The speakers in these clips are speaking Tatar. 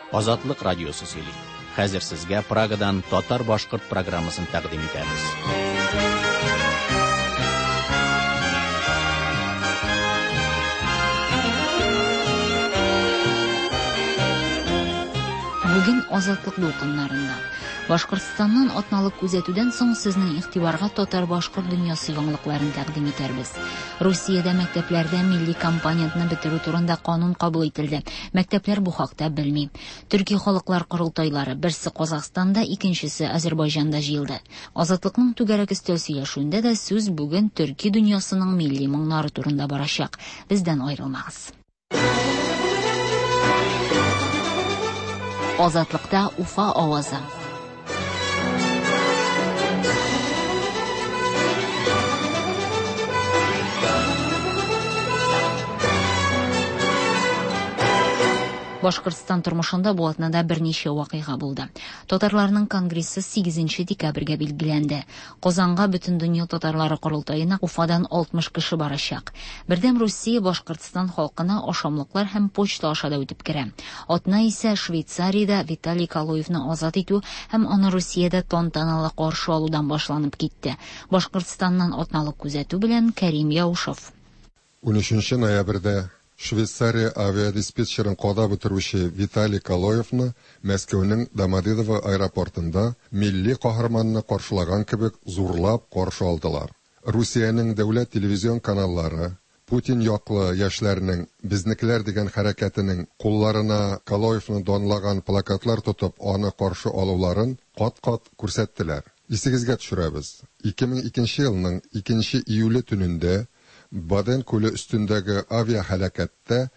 Азатлык радиосы сөйли. Хәзер сезгә Прагадан татар-башкорт программасын тәкъдим итәбез. Бүген Азатлык дулкыннарында Башкортстаннан атналык күзәтүдән соң сезнең игътибарга татар-башкорт дөньясы яңалыкларын тәкъдим итәрбез. Русиядә мәктәпләрдә милли компонентны бетерү турында канун кабул ителде. Мәктәпләр бу хакта белми. Төрки халыклар корылтайлары, берсе Казакъстанда, икенчесе Азәрбайҗанда җыелды. Азатлыкның түгәрәк өстәл сөйләшүендә дә сүз бүген Төрки дөньясының милли моңнары турында барачак. Бездән аерылмагыз. Азатлыкта Уфа авазы. Башкортстан тормышында бу атнада берничә вакыйга булды. Татарларның конгрессы 8 декабрьгә билгеләнде. Казанга бөтен дөнья татарлары корылтаена Уфадан 60 кеше барачак. Бердәм Россия Башкортстан халкына ашамлыклар һәм почта аша да үтеп керә. Атна исә Швейцариядә Виталий Калоевны азат итү һәм аны Россиядә тантаналы каршы алудан башланып китте. Башкортстаннан атналык күзәтү белән Кәрим Яушов. 13 ноябрьдә Швейцария авиадиспетчерын кода бетерүче Виталий Калоевны Мәскәүнең Домодедово аэропортында милли каһарманны каршылаган кебек зурлап каршы алдылар. Русиянең дәүләт телевизион каналлары Путин яклы яшьләрнең безнекеләр дигән хәрәкәтенең кулларына Калоевны данлаган плакатлар тотып, аны каршы алуларын кат-кат күрсәттеләр. Исегезгә төшерәбез. 2002 елның 2 июле төнендә Баден күле өстендәге авиахәлакәттә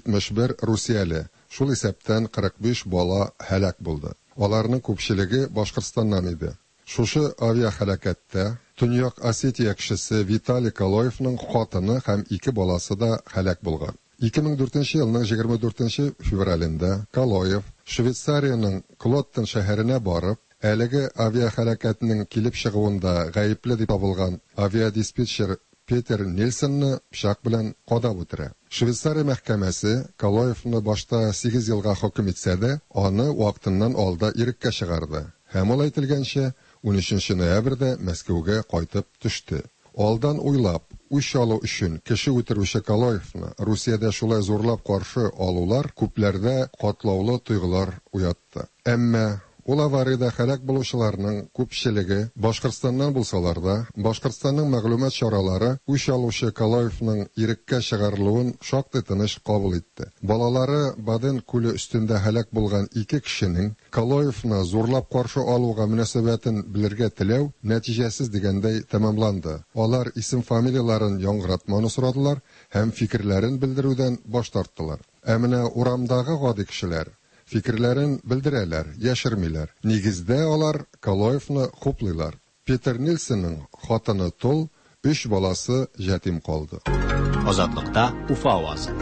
71 русияле, шул исәптән 45 бала һәлак булды. Аларның күпчелеге Башкортстаннан иде. Шушы авиахәлакәттә Төньяк Осетия кешесе Виталий Калоевның хатыны һәм 2 баласы да һәлак булган. 2004 елның 24 февралендә Калоев Швейцарияның Клоттен шәһәренә барып, әлеге авиахәлакәтнең килеп чыгуында гаепле дип табылган авиадиспетчер Петер Нильсонны пычак белән кадап үтерә. Швейцария мәхкәмәсе Калоевны башта 8 елга хөкем итсә дә, аны вакытыннан алда иреккә чыгарды. Һәм ул әйтелгәнчә 13 ноябрьдә Мәскәүгә кайтып төште. Алдан уйлап, үч алу өчен кеше үтерүче Калоевны Русиядә шулай зурлап каршы алулар күпләрдә катлаулы тойгылар уятты. Әмма ул аварияда һәлак булучыларның күпчелеге Башкортстаннан булсалар да, Башкортстанның мәгълүмат чаралары үч алучы Калоевның иреккә чыгарылуын шактый тыныч кабул итте. Балалары Баден күле өстендә һәлак булган 2 кешенең Калоевны зурлап каршы алуга мөнәсәбәтен белергә теләү нәтиҗәсез дигәндәй тәмамланды. Алар исем-фамилияларын яңгыратманы сорадылар һәм фикерләрен белдерүдән баш тарттылар. Ә менә урамдагы гади кешеләр фикерләрен белдерәләр, яшермиләр. Нигездә алар Калоевны хуплыйлар. Петер Нильсонның хатыны Тол, 3 баласы җатим калды. Азатлыкта Уфа авазы.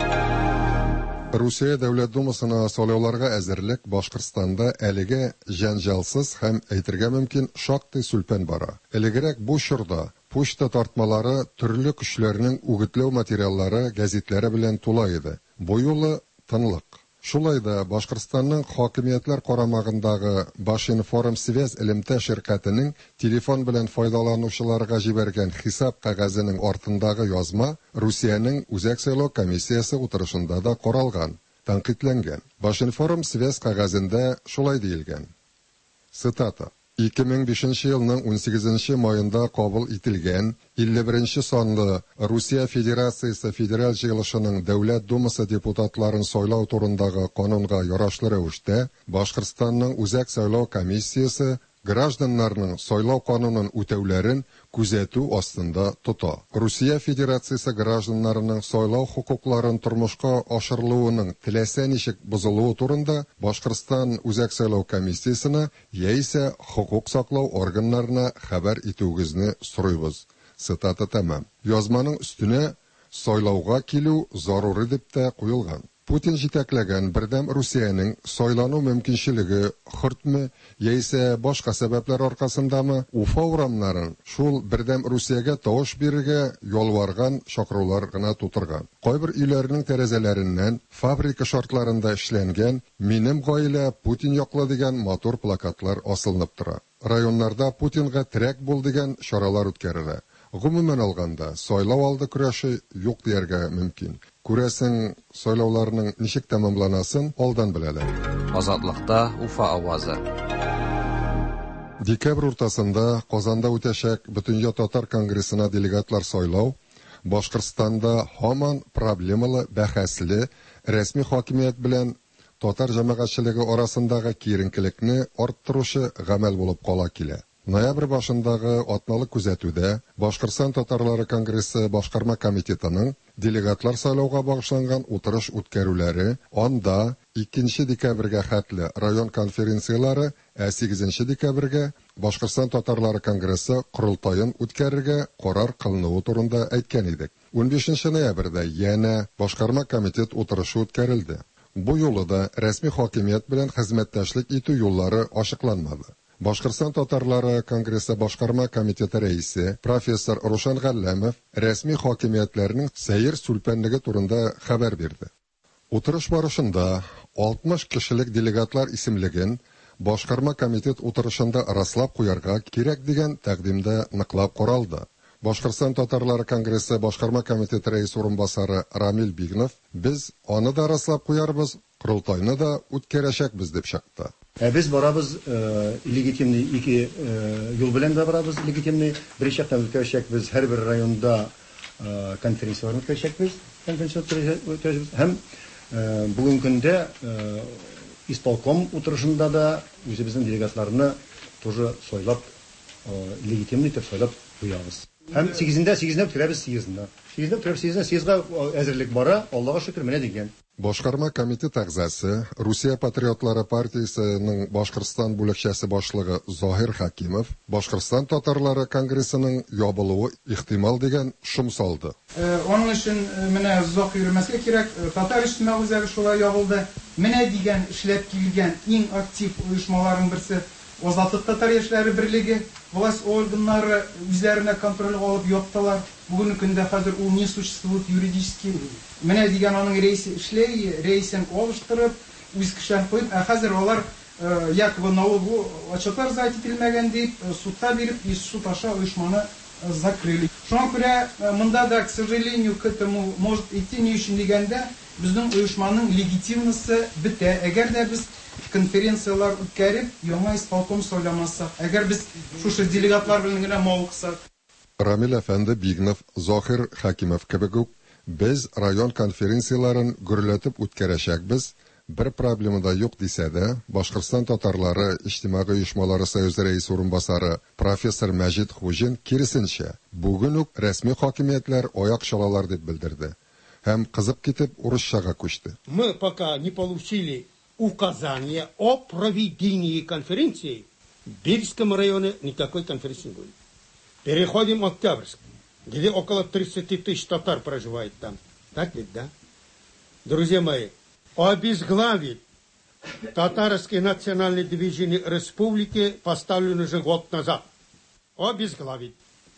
Русия Дәүләт Думасына сайлауларга әзерлек Башкортстанда әлегә җанҗалсыз һәм әйтергә мөмкин шактый сүлпән бара. Элегрәк бу чорда почта тартмалары төрле көчләрнең үгетләү материаллары, гәзитләре белән тула иде. Бу юлы тынлык. Шулай да Башкортстанның хакимиятләр карамагындагы Башинформ Связь элемтә ширкәтенең телефон белән файдаланучыларга җибәргән хисап кәгазенең артындагы язма Русиянең үзәк сайлау комиссиясе утырышында да каралган, тәнкыйтьләнгән. Башинформ Связь кәгазендә шулай диелгән. Цитата: 2005 елның 18 майында кабул ителгән 51 санлы Русия Федерациясе Федераль җыелышының Дәүләт Думасы депутатларын сайлау турындагы канунга ярашлы рәвештә Башкортстанның үзәк сайлау комиссиясе гражданнарның сайлау канунын үтәүләрен күзәтү астында тота. Русия Федерациясе гражданнарының сайлау хукукларын тормышка ашырылуының теләсә ничек бозылуы турында Башкортстан үзәк сайлау комиссиясенә яисә хукук саклау органнарына хәбәр итүгезне сорыйбыз. Цитата тәмам. Язманың өстенә сайлауга килү зарури дип тә куелган. Putin җитәкләгән бердәм Русиянең сайлану мөмкинчелеге хөртме, яисә башка сәбәпләр аркасындамы Уфа урамнарын шул бердәм Русиягә тавыш бирергә ялварган чакырулар гына тутырган. Кайбер өйләрнең тәрәзәләреннән фабрика шартларында эшләнгән "Минем гаилә Путин яклы" дигән матур плакатлар асылынып тора. Районнарда Путинга терәк бул дигән чаралар үткәрелә. Гомумән алганда, сайлау алды көрәше юк дияргә мөмкин. Күрәсең, сайлауларның ничек тәмамланасын алдан беләләр. Азатлыкта Уфа авазы. Декабрь уртасында Казанда үтәчәк Бөтенья татар конгрессына делегатлар сайлау Башкортстанда һаман проблемалы, бәхәсле, рәсми хакимият белән татар җәмәгатьчелеге арасындагы киеренкелекне арттыручы гамәл булып кала килә. Ноябрь башындагы атналы күзәтүдә Башкортстан татарлары конгрессы башкарма комитетының делегатлар сайлауга багышланган утырыш үткәрүләре, анда 2 декабрьгә хәтле район конференциялары, 8 декабрьгә Башкортстан татарлары конгрессы курултайын үткәрергә карар кылынуы турында әйткән идек. 15 ноябрьдә янә башкарма комитет утырышы үткәрелде. Бу юлы да рәсми хакимият белән хезмәттәшлек итү юллары ачыкланмады. Башкортстан татарлары конгрессы башкарма комитеты рәисе профессор Рушан Галләмов рәсми хакимиятләрнең сәер сүлпәнлеге турында хәбәр бирде. Утырыш барышында 60 кешелек делегатлар исемлеген башкарма комитет утырышында раслап куярга кирәк дигән тәкъдимдә ныклап каралды. Башкортстан татарлары конгрессы башкарма комитеты рәис урынбасары Рамил Бигнов без аны да раслап куярбыз, курултайны да үткәрәчәкбез дип чыкты. Biz barabız legitimli iki yol bilen de barabız legitimli bir şekilde ütkəşəcəkbiz her bir rayonda konferensiyalar ütkəşəcəkbiz hem bugün günde İstalkom oturuşunda da özümüzün delegatlarını тоже soylap legitimli tip soylap duyarız. Hem 8'inde bitirəbiz 8'inde siyazga әзерлек бара, Allah'a şükür менә дигән. Башкарма комитет әгъзасы, Русия патриотлары партиясының Башкортстан бүлекчәсе башлыгы Захир Хакимов Башкортстан татарлары конгрессының ябылуы ихтимал дигән шум салды. Onun için менә Захир мәскә кирәк, татар иҗтимагый үзәге шулай ябылды. Менә дигән эшләп килгән иң актив оешмаларның берсе Азатлык татар яшьләре берлеге, власть органнары үзләренә контрольгә алып яптылар. Бүгенге көндә хәзер ул не существует юридически. Менә дигән аның рейсы эшләй, рейсын алыштырып, үз кешән куеп, хәзер алар якобы налогы отчетлар ителмәгән дип судта биреп, суд аша оешманы закрыли. Шуңа күрә монда да, к сожалению, к этому может идти не өчен дигәндә безнең оешманың легитимности бетә. Әгәр дә без конференциялар үткәреп, яңа исполком сайламасак, әгәр без шушы делегатлар белән генә мавыксак. Рамил әфәнде Бигнов, Захир Хакимов кебек үк без район конференцияларын гөрләтеп үткәрәчәкбез. Бер проблема да юк дисә дә, Башкортстан татарлары иҗтимагый оешмалары союзы рәис урынбасары профессор Мәҗит Хуҗин киресенчә, бүген үк рәсми хакимиятләр аяк чалалар дип белдерде. Һәм кызып китеп урысчага күчте. Мы пока не получили указания о проведении конференции, в Бельском районе никакой конференции не будет. Переходим в Октябрьск, где около 30 тысяч татар проживает там. Так ведь, да? Друзья мои, обезглавить татарское национальное движение республики поставлено уже год назад. Обезглавить.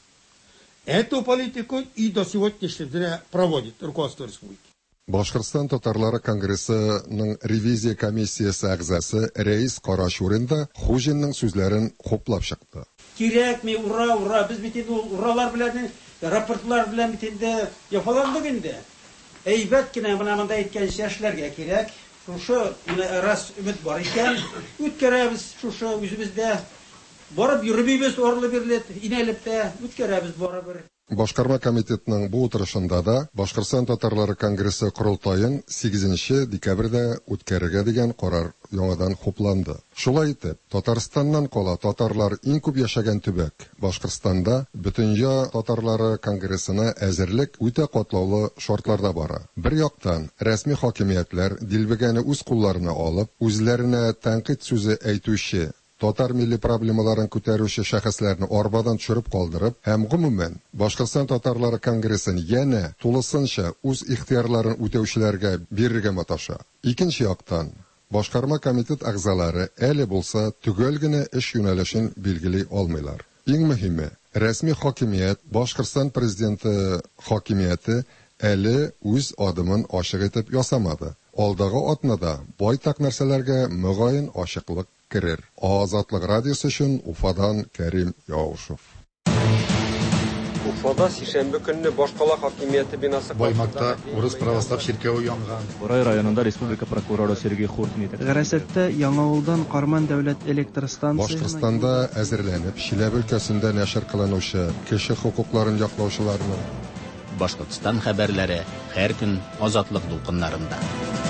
Эту политику и до сегодняшнего дня проводит руководство республики. Башкортстан татарлары конгрессының ревизия комиссиясы әгъзасы рәис Карашурин да Хуҗинның сүзләрен хуплап чыкты. Кирәкми, ура, без бит инде уралар белән, рапортлар белән бит инде яфаландык инде. Әйбәт кенә монда әйткәнчә эшләргә кирәк. Шушы раз өмет бар икән, үткәрәбез шушы үзебездә. Барып йөрибез орлы бирлет, инәлеп тә үткәрәбез барыбер. Башкарма комитетының бу утырышында да Башкортстан татарлары конгрессы курултайын 8 декабрьдә үткәрергә дигән карар яңадан хупланды. Шулай итеп, Татарстаннан кала татарлар иң күп яшәгән төбәк Башкортстанда Бөтенья татарлары конгрессына әзерлек үтә катлаулы шартларда бара. Бер яктан, рәсми хакимиятләр дилбегәне үз кулларына алып, үзләренә тәнкыйть сүзе әйтүче Татар milli проблемаларын күтәрүче шәхесләрне арбадан төшереп калдырып, һәм гомумән Башкортстан татарлары конгрессын яна тулысынча үз ихтиярларын үтәүчеләргә бирергә маташа. Икенче яктан, башкарма комитет әгъзалары әле булса түгел генә эш юнәлешен билгели алмыйлар. Иң мөһиме, рәсми хакимият, Башкортстан президенты хакимияте әле үз адымын ачык итеп ясамады. Алдагы атнада байтак нәрсәләргә мөгаен ачыклык керер. Азатлык радиосы өчен Уфадан Кәрим Яушев. Уфада сишәмбе көнне башкала хакимияте бинасы Баймакта урыс православ ширкәве янган. Борай районында республика прокуроры Сергей Хуртин итә. Гәрәсәттә Яңавылдан Карман дәүләт электр станциясына Башкортстанда әзерләнеп, Чиләбе өлкәсендә нәшер кылынучы кеше хукукларын яклаучыларның Башкортстан хәбәрләре һәр көн азатлык дулкыннарында.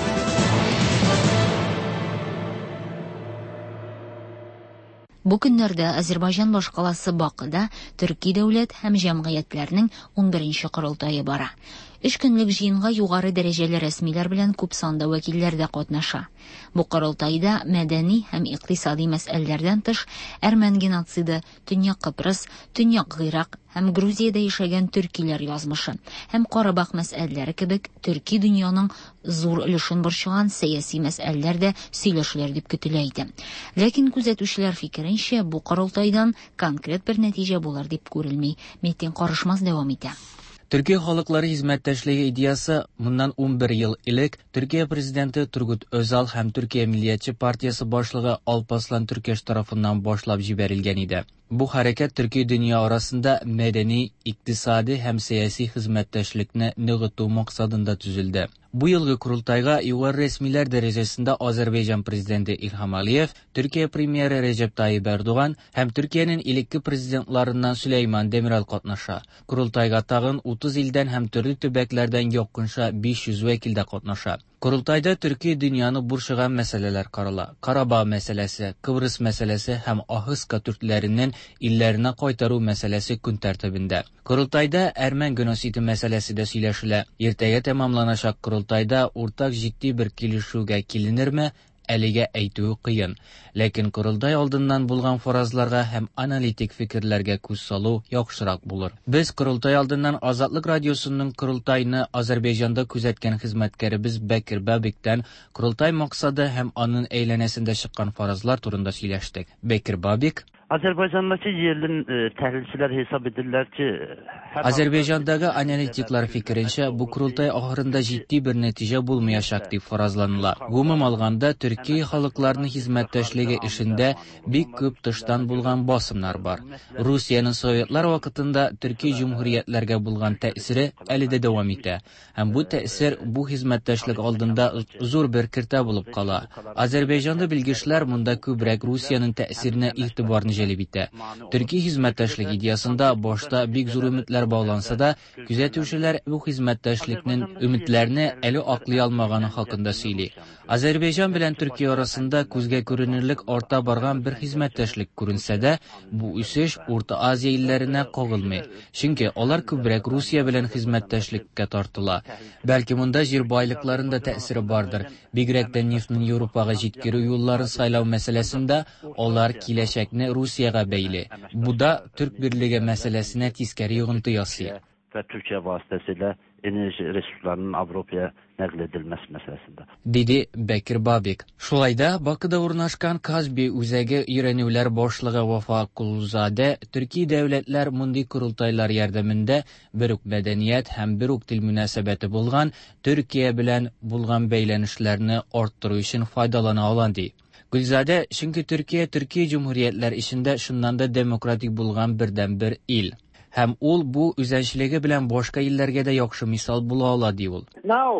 Бу көннәрдә Азербайҗан башкаласы Бакыда Төрки дәүләт һәм җәмгыятьләрнең 11нче корылтае бара. 3 көнлек җыенга югары дәрәҗәле рәсмиләр белән күп санда вәкилләр дә катнаша. Бу корылтайда мәдәни һәм икътисади мәсьәләләрдән тыш әрмән геноциды, Төньяк Кыпрыс, Төньяк Гыйрак һәм Грузиядә яшәгән төркиләр язмышы һәм Карабах мәсьәләләре кебек Төрки дөньяның зур өлешен борчыган сәяси мәсьәләләр дә сөйләшеләр дип көтелә иде. Ләкин күзәтүчеләр фикеренчә, бу корылтайдан конкрет бер нәтиҗә булыр дип күрелми. Митинг карышмас дәвам итә. Төркия халыклары хезмәттәшлеге идеясы моннан 11 ел элек Төркия президенты Тургут Özal һәм Төркия Милләтче партиясы башлыгы Алпаслан Түркеш тарафыннан башлап җибәрелгән иде. Бу хәрәкәт Төркия дөнья арасында мәдәни, икътисади һәм сәяси хезмәттәшлекне ныгыту максатында төзелде. Бу елгы курултайга югары рәсмиләр дәрәҗәсендә Азербайҗан президенты Илһам Алиев, Төркия премьеры Реджеп Таyyip Erdoğan һәм Төркиянең илекке президентларыннан Сөләйман Демирел катнаша. Курултайга тагын 30 илдән һәм төрле төбәкләрдән якынча 500 вәкил дә катнаша. Курултайда Төркия дөньяны бурчыган мәсьәләләр карала. Карабах мәсьәләсе, Кыbrıs мәсьәләсе һәм Ахыска төртләреннән илләренә кайтару мәсьәләсе көн тәртибендә. Курултайда әрмән геноциды мәсьәләсе дә сөйләшелә. Иртәгә тәмамланачак курултайда уртак җитди бер килешүгә киленерме? Әлегә әйтү кыен. Ләкин курултай алдыннан булган фаразларга һәм аналитик фикерләргә күз салу яхшырак булыр. Без курултай алдыннан Азатлык радиосының курултайны Азербайҗанда күзәткән хезмәткәребез Бәкир Бабиктән курултай максаты һәм аның әйләнәсендә чыккан фаразлар турында сөйләштек. Бәкир Бабик Azerbaycan'daki yerli təhlilçilər hesab edirlər ki, Azerbayjandагы аналитиклар фикеренчә, бу курултай ахырында җитди бер нәтиҗә булмаячак дип фаразланыла. Гомум алганда, Төркия халыкларының хезмәттәшлеге эшендә бик күп тыштан булган басымнар бар. Русиянең советлар вакытында Төркия җумһуриятләргә булган тәэсире әле дә дәвам итә. Һәм бу тәэсир бу хезмәттәшлек алдында зур бер киртә булып кала. Азербайҗанда белгечләр монда күбрәк Русиянең тәэсиренә игътибарны җәлеп итә. Төркия хезмәттәшлек идеясында башта бик зур өметләр бауланса да, күзәтүчеләр бу хезмәттәшлекнең өметләрне әле аклый алмаганы хакында сөйли. Азербайҗан белән Төркия арасында күзгә күренерлек арта барган бер хезмәттәшлек күренсә дә, бу үсеш Урта Азия илләренә кагылмый. Чөнки алар күбрәк Русия белән хезмәттәшлеккә тартыла. Бәлки монда җир байлыкларында тәэсире бардыр. Бигрәк тә нефтьнең Европага җиткерү юлларын сайлау мәсьәләсендә алар киләчәкне Русияга бәйле. Бу да Türk Birliği мәсьәләсенә тискәре йогынты ясый. Və Türkiyə vasitəsilə enerji resurslarının Avropaya nəql edilməsi məsələsində. Dedi Бәкир Бабик. Шулайда Бакыда урнашкан Казби үзәге өйрәнүләр башлыгы Вафа Кулзадә Төрки дәүләтләр мондый курултайлар ярдәмендә бер үк мәдәният һәм бер үк тел мөнәсәбәте булган Төркия белән булган бәйләнешләрне арттыру өчен файдалана ала ди. Гүлзадә, чөнки Төркия җумһуриятләр ишендә шуннан да демократик булган бердән-бер ил. Һәм ул бу үзәнчелеге белән башка илләргә дә яхшы мисал була ала ди ул.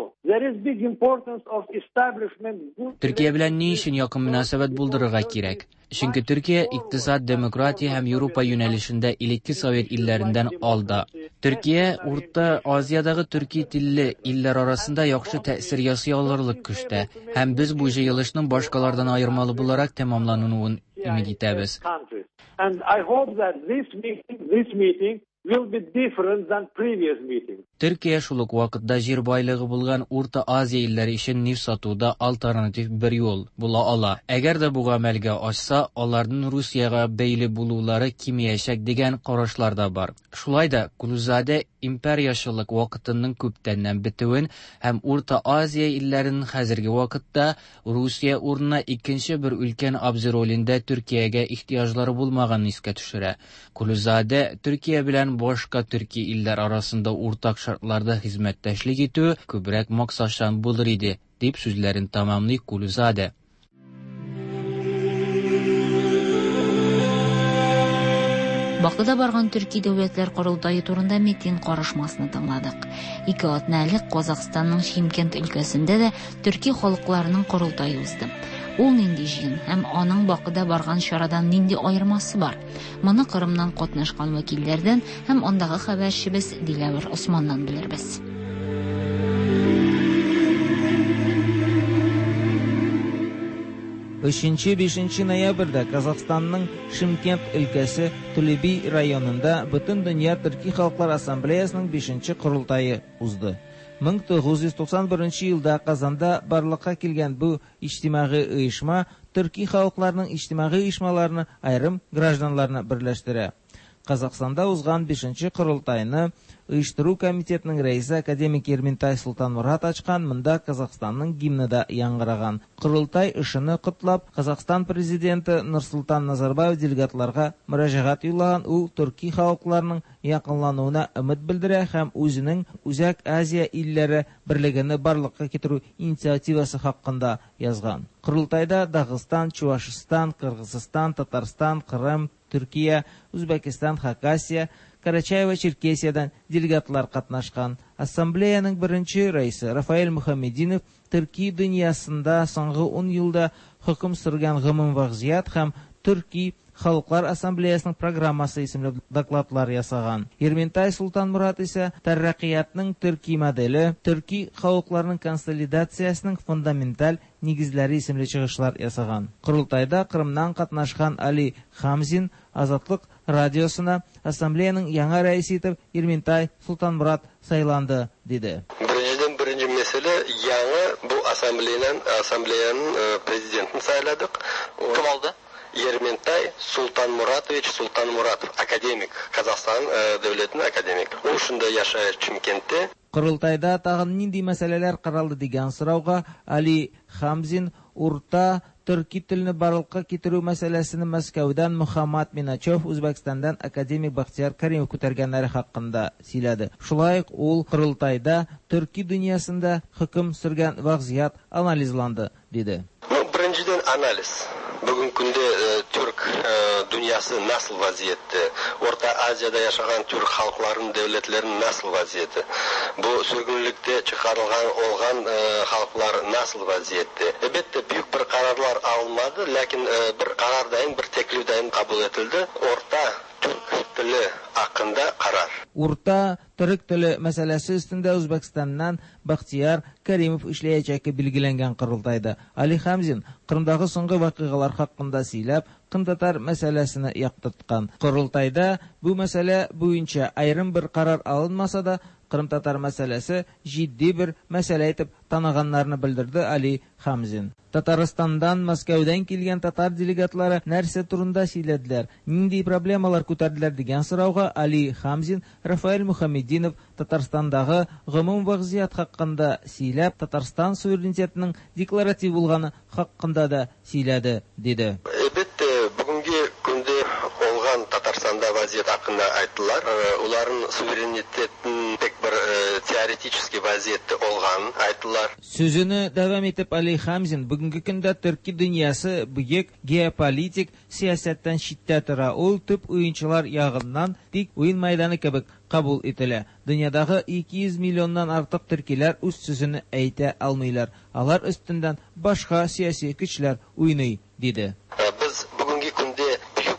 Төркия белән ни өчен якын мөнәсәбәт булдырырга кирәк? Чөнки Төркия икътисад, демократия һәм Европа юнәлешендә илекке Совет илләрендән алда. Төркия Урта Азиядагы төрки телле илләр арасында яхшы тәэсир ясый алырлык көчтә. Һәм без бу җыелышның башкалардан аермалы буларак тәмамлануын өмид итәбез. And I hope that this meeting will be different than previous meetings. Türkiye şuluk vaqtda jir байлыгы булган Урта Азия илләре өчен нефт сатуда альтернатив бер юл була ала. Әгәр дә бу гамәлгә ашса, аларның Русияга бәйле булулары кимиячәк дигән карашлар да бар. Шулай да Кулузада империяшылык вакытының күптәннән бетүен һәм Урта Азия илләренең хәзерге вакытта Русия урынына икенче бер өлкән абзар ролендә Төркиягә ихтиҗлары булмаганын искә төшерә. Кулузада Төркия белән башка төрки илләр арасында уртак шартларда хезмәттәшлек итү күбрәк максатчан булыр иде, дип сүзләрен тамамлый Кулузада. Бакыда барган Төрки дәүләтләр корылтайы турында митинг карашмасын тыңладык. 2 атна элек Казакъстанның Шимкент өлкәсендә дә төрки халыкларының корылтайы узды. Ул нинди җыен һәм аның Бакыда барган чарадан нинди аермасы бар? Моны Кырымнан катнашкан вәкилләрдән һәм андагы хәбәрчебез Диләвер Османнан белербез. 3-5 ноябрьдә Казакъстанның Шимкент өлкәсе Төлеби районында Бөтен дөнья төрки халыклар ассамблеясының 5-нче курултайы узды. 1991 елда Казанда барлыкка килгән бу иҗтимагый оешма төрки халыкларның иҗтимагый оешмаларны айрым гражданларны берләштерә. Казакъстанда узган 5-нче курултайны оештыру комитетының рәисе академик Ерментай Султанмурат ачкан, монда Казакъстанның гимны да яңгыраган. Курултай эшене котлап, Казакъстан президенты Нурсултан Назарбаев делегатларга мөрәҗәгать юллаган, ул төрки халыкларның якынлануына өмет белдерә һәм үзенең Үзәк Азия илләре берлегене барлыкка китерү инициативасы хакында язган. Курултайда Дагыстан, Чувашстан, Кыргызстан, Татарстан, Кырым, Төркия, Үзбәкистан, Хакасия, Карачаево-Черкесиядан делегатлар катнашкан. Ассамблеяның беренче рәисе Рафаэль Мухаммединов төрки дөньясында соңгы 10 елда хөкем сөргән гомум вазгыять һәм төрки халыклар ассамблеясының программасы исемле докладлар ясаган. Ерментай Султанмурат исә Тәррәкыятның төрки моделе, төрки халыкларның консолидациясының фундаменталь нигезләре исемле чыгышлар ясаган. Курултайда Кырымнан катнашкан Али Хамзин Азатлык радиосына ассамблеяның яңа рәисе итеп Ерментай Султанмурат сайланды, диде. Birinci mesele яңа bu ассамблеяның президентын сайладык. Кем алды? Ерментай Султанмуратович Султанмуратов, академик, Казахстан дәүләтенең академик. Ул шунда яшәй Шимкентте. Курултайда тагын нинди мәсьәләләр каралды дигән сорауга Али Хамзин урта төрки телне барлыкка китерү мәсьәләсен Мәскәүдән Мөхәммәд Миначев, Үзбәкстандан академик Бахтияр Кәримов күтәргәннәре хакында сөйләде. Шулай ук ул курултайда төрки дөньясында хөкем сөргән вазгыять анализланды, диде. Беренчедән анализ. Bugün günde Türk dünyası nasıl vaziyette? Orta Asya'da yaşayan Türk halkların, devletlerin nasıl vaziyeti? Bu sürgünlükte çıkarılgan olgan halklar nasıl vaziyette? Elbette büyük bir kararlar alınmadı, lakin bir karar dayın, bir teklif dayın kabul edildi. Orta Türk tili hakkında karar. Урта төрек теле мәсьәләсе өстендә Үзбәкстаннан Бахтияр Кәримов эшләячәке билгеләнгән курултайда. Али Хамзин Кырымдагы соңгы вакыйгалар хакында сөйләп, кым-татар мәсьәләсенә яктырткан. Курултайда бу мәсьәлә буенча айрым бер карар алынмаса да, Кырым-татар мәсьәләсе җитди бер мәсьәлә итеп таныганнарны белдерде Али Хамзин. Татарстандан, Мәскәүдән килгән татар делегатлары нәрсә турында сөйләделәр, нинди проблемалар күтәрделәр дигән сорауга Али Хамзин Рафаэль Мухаммединов Татарстандагы гомум вазгыять хакында сөйләп, Татарстан суверенитетының декларатив булганы хакында да сөйләде, диде. Әлбәттә, бүгенге көндә olgan Татарстанда вазгыять хакында айттылар. Уларның суверенитетын пек bir теоретический вазгыятьтә olgan айттылар. Сүзенә дәвам итеп Али Хамзин бүгенге көндә төрки дөньясы бөек геополитик сиясәттән читтә тора. Ул төп уенчылар ягыннан тик уен мәйданы кебек кабул ителә. Дөньядагы 200 миллионнан артык төркиләр үз сүзен әйтә алмыйлар. Алар өстендән башка сияси көчләр уйный, диде. Без бүгенге көндә бөек bir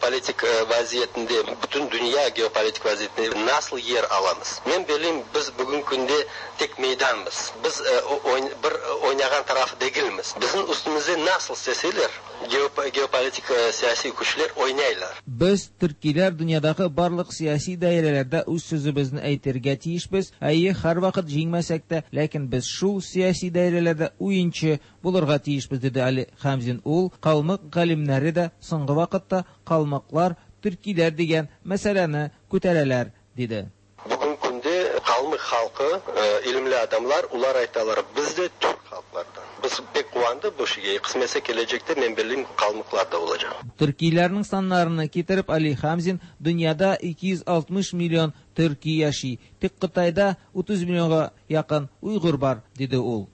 geopolitik vaziyetinde, bütün dünya geopolitik vaziyetinde nasıl yer alamız? Ben bileyim biz bugün günde tek meydanımız. Biz bir oynayan taraf değilmiz. Bizim üstümüzde nasıl sesiler geopolitik siyasi güçler oynayırlar. Biz Türkiye'ler dünyadaki barlık siyasi dairelerde öz sözümüzü aytırga tiyişbiz. Her vakit jingmesek de, lakin biz şu siyasi dairelerde oyuncu bulurga tiyişbiz dedi Ali Hamzin ul. Kalmak galimleri de soңғы vakıtta kalmaklar Türkiye'ler degen meseleni kötereler dedi. Bugün günde kalmak halkı, ilimli adamlar, ular aytalar bizde Türk halklardan. Biz pek kuvandı bu şeyi. Kısmetse gelecekte men bileyim kalmaklarda olacak. Türkiye'lerin sanlarını getirip Ali Hamzin dünyada 260 milyon Türkiye yaşıyor. Tek Kıtay'da 30 milyona yakın Uygur var dedi ol.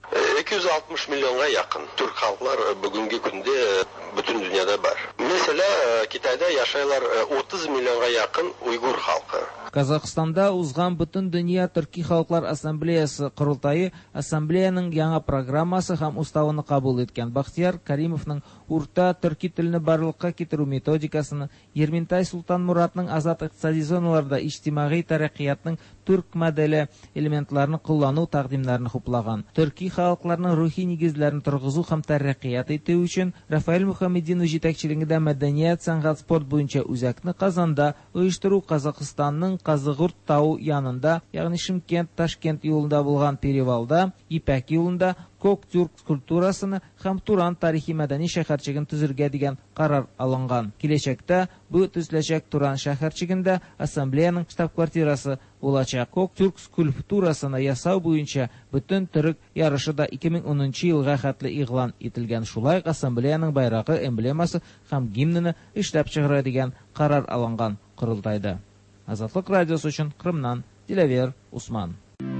260 milyona yakın Türk halklar bugünkü günde bütün dünyada var. Mesela Kitay'da yaşayanlar 30 milyona yakın Uygur halkı. Kazakstanda uzgan bütün dünya Türkiye Halklar Asambleyası kurultayı Assambleyaның яңа программасы һәм уставын кабул иткән. Бахтияр Каримовның урта төрки телне барлыкка китерү методикасын, Ерментай Султан Муратның азат икътисади зоналарда иҗтимагый тараҡҡиятның түрк моделе элементларын куллану тәкъдимнәрен хуплаган. Төрки халыкларының рухи нигезләрен торгызу һәм тараҡҡият итү өчен Рафаэль Мөхәммәдинов җитәкчелегендә мәдәният, сәнгать, спорт буенча үзәкне Казанда оештыру Казакъстанның Казыгурт тау янында, ягъни Шымкент, Ташкент юлында булган перевалда, Ипәк юлында Кок тюрк скульптурасыны һәм Туран тарихи мәдәни шәһәрчеген төзергә дигән карар алынган. Киләчәктә бу төзеләчәк Туран шәһәрчегендә ассамблеяның штаб-квартирасы булачак. Кок тюрк скульптурасыны ясау буенча бөтен төрек ярышы да 2010 елга хәтле игълан ителгән. Шулай ассамблеяның байрагы, эмблемасы һәм гимнны эшләп чыгара дигән карар алынган курылтайда. Азатлык радиосы өчен Крымнан Диләвер Усман.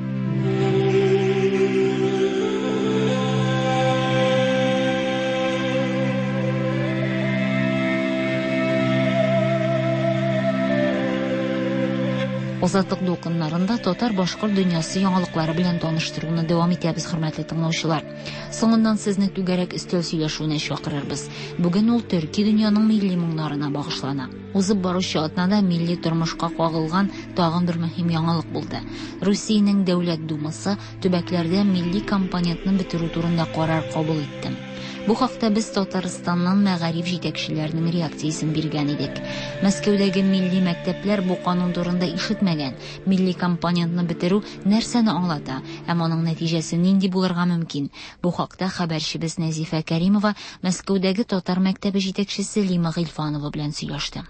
Азатлык дулкыннарында татар-башкорт дөньясы яңалыклары белән таныштыруны дәвам итәбез, хөрмәтле тыңлаучылар. Соңыннан сезне түгәрәк өстәл сөйләшүенә чакырырбыз. Бүген ул төрки дөньяның милли моңнарына багышлана. Узып баручы атнада милли тормышка кагылган тагын бер мөһим яңалык булды. Русиянең Дәүләт Думасы төбәкләрдә милли компонентны бетерү турында карар кабул итте. Бу хакта без Татарстаннан мәгариф җитәкчеләренең реакциясын биргән идек. Мәскәүдәге милли мәктәпләр бу канун турында ишетмәгән. Милли компонентны бетерү нәрсәне аңлата, һәм аның нәтиҗәсе нинди булырга мөмкин? Бу хакта хәбәрчебез Назифа Кәримова Мәскәүдәге татар мәктәбе җитәкчесе Лима Гыйльфанова белән сөйләште.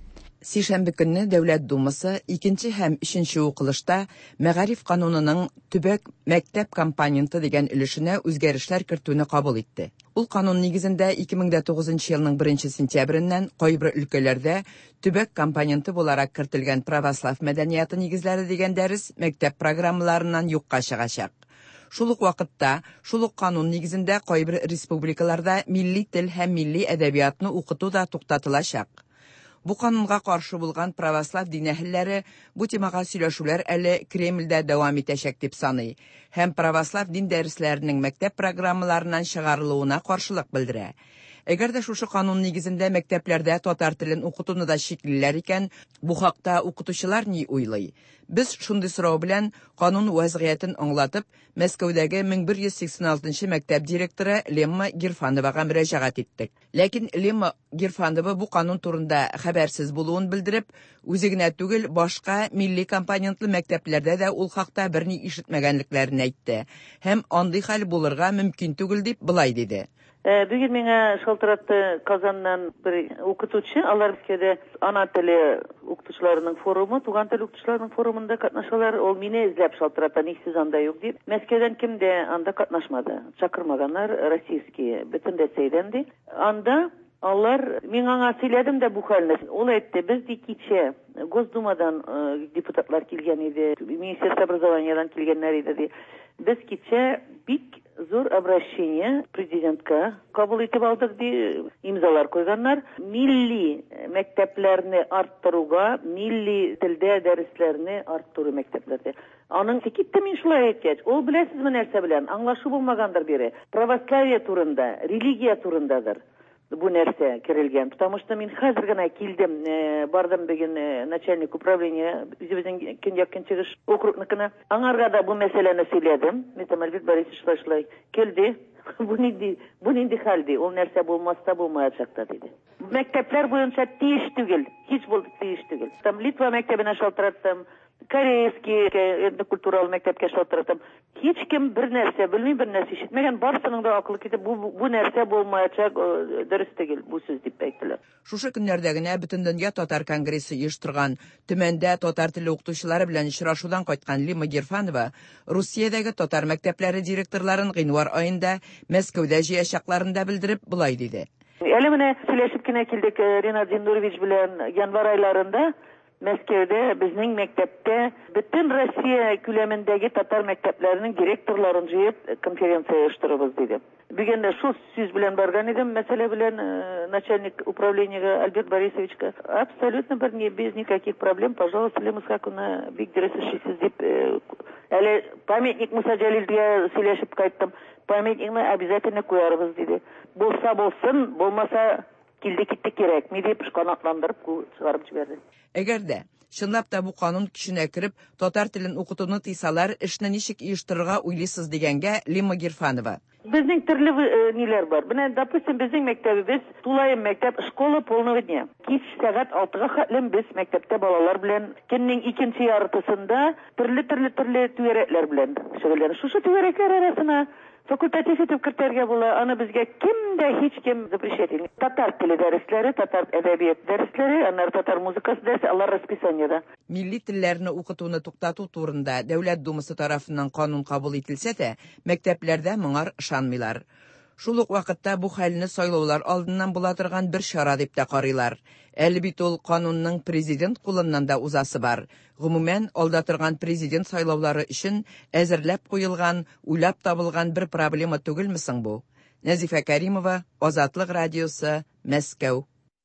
Сишәмбе көнне Дәүләт Думасы 2 һәм 3 укылышта мәгариф канунының төбәк мәктәп компоненты дигән өлешенә үзгәрешләр кертүне кабул итте. Ул канун нигезендә 2009 елның 1 сентябреннән кайбер өлкәләрдә төбәк компоненты буларак кертелгән православ мәдәнияты нигезләре дигән дәрес мәктәп программаларыннан юкка чыгачак. Шул ук вакытта, шул ук канун нигезендә кайбер республикаларда милли тел һәм милли әдәбиятны укыту да туктатылачак. Бу канунга каршы булган православ дин әһелләре бу темага сөйләшүләр әле Кремльдә дәвам итәчәк дип саный һәм православ дин дәресләренең мәктәп программаларыннан чыгарылуына каршылык белдерә. Әгәр дә шушы канун нигезендә мәктәпләрдә татар телен укытуны да шиклиләр икән, бу хакта укытучылар ни уйлый? Без шундый сорау белән канун вазгыятен аңлатып, Мәскәүдәге 1186 мәктәп директоры Лемма Гирфановага мөрәҗәгать иттек. Ләкин Лемма Гирфанова бу канун турында хәбәрсез булуын белдереп, үзе генә түгел, башка милли компонентлы мәктәпләрдә дә ул хакта берни ишетмәгәнлекләрен әйтте. Һәм андый хәл булырга мөмкин түгел дип былай диде. Бүгін меңа шалтыратты Казаннан бір укытучы, алар бізкеде ана теле укытучыларының форумы, туган тел укытучыларының форумында катнашалар, ол мине изләп шалтыратты, нихсиз анда юк дип. Мәскәүдән кимде анда катнашмады, чакырмаганнар, российский, бөтен Рәсәйдән ди. Анда алар, мин аңа сөйләдем дә бу хәлне. Ул әйтте, без ди кичә Госдумадан депутатлар килгән иде, Министерство образованиядан килгәннәр иде ди. Без кичә бик зур обращение президентка кабул итеп алдык ди, имзалар койганнар. Милли мәктәпләрне арттыруга, милли телдә дәресләрне арттыру мәктәпләрдә. Аның китте мин шулай әйткәч, ул беләсезме нәрсә белән? Аңлашу булмагандыр бире. Православие турында, религия турындадыр. bu нәрсә кирелгән. Потому что мин хәзер генә килдем, бардым бүген начальник управления үзебезнең Көньяк Көнчыгыш округныкына. Аңарга да бу мәсьәләне сөйләдем. Альберт Борисович шулай килде. Бу нинди хәл ди? Ул нәрсә булмаста булмаячак та диде. Мәктәпләр буенча тиеш түгел, һич булды тиеш түгел. Там Литва мәктәбенә шалтыраттым, корейский этнокультурал мәктәпкә шалтыраттым. Һич кем бер нәрсә белми, бер нәрсә ишетмәгән, барысының да акылы китеп, бу нәрсә булмаячак, дөрес түгел бу сүз дип әйттеләр. Шушы көннәрдә генә Бөтендөнья татар конгрессы оештырган Төмәндә татар теле укытучылары белән очрашудан кайткан Лима Герфанова Русиядәге татар мәктәпләре директорларын гыйнвар аенда Мәскәүдә җыячакларында белдереп булай диде. Әле менә сөйләшеп кенә килдек Ренат Зиндурович белән январ айларында Мәскәүдә безнең мәктәптә бөтен Россия күләмендәге татар мәктәпләренең директорларын җыеп конференция оештырабыз диде. Бүген дә шул сүз белән барган идем, мәсьәлә белән начальник управлениега Альберт Борисовичка. Абсолютно без никаких проблем, пожалуйста, Лима Исхаковна, бик дөрес эшлисез дип, әле памятник Муса Җәлилгә сөйләшеп кайттым. Памятникны обязательно куярбыз диде. Булса булсын, булмаса килде китте кирәк. Ни дип канатландырып чыгарып җибәрде. Әгәр дә чынлап та бу канун көченә кереп, татар телен укытуны тыйсалар, эшне ничек оештырырга уйлыйсыз дигәнгә Лима Герфанова. Безнең төрле ниләр бар. Менә, допустим, безнең мәктәбебез Тулаем мәктәп, школа полного дня. Кич сәгать 6-га хәтлем без мәктәптә балалар белән көннең икенче яртысында төрле түгәрәкләр белән шөгыльләнә. Шушы түгәрәкләр арасына факультатив итеп кертергә була. Аны безгә кем дә һич кем запрещать итми. Татар теле дәресләре, татар әдәбият дәресләре, аннары татар музыкасы дәресе, алар расписаниедә. Милли телләрне укытуны туктату турында Дәүләт Думасы тарафыннан канун кабул ителсә дә, мәктәпләрдә моңар ышанмыйлар. Шул ук вакытта бу хәлне сайлаулар алдыннан була торган бер чара дип тә карыйлар. Әле бит ул канунның президент кулыннан да узасы бар. Гомумән, алда торган президент сайлаулары өчен әзерләп куелган, уйлап табылган бер проблема түгелме соң бу? Назифа Кәримова, Азатлык радиосы, Мәскәү.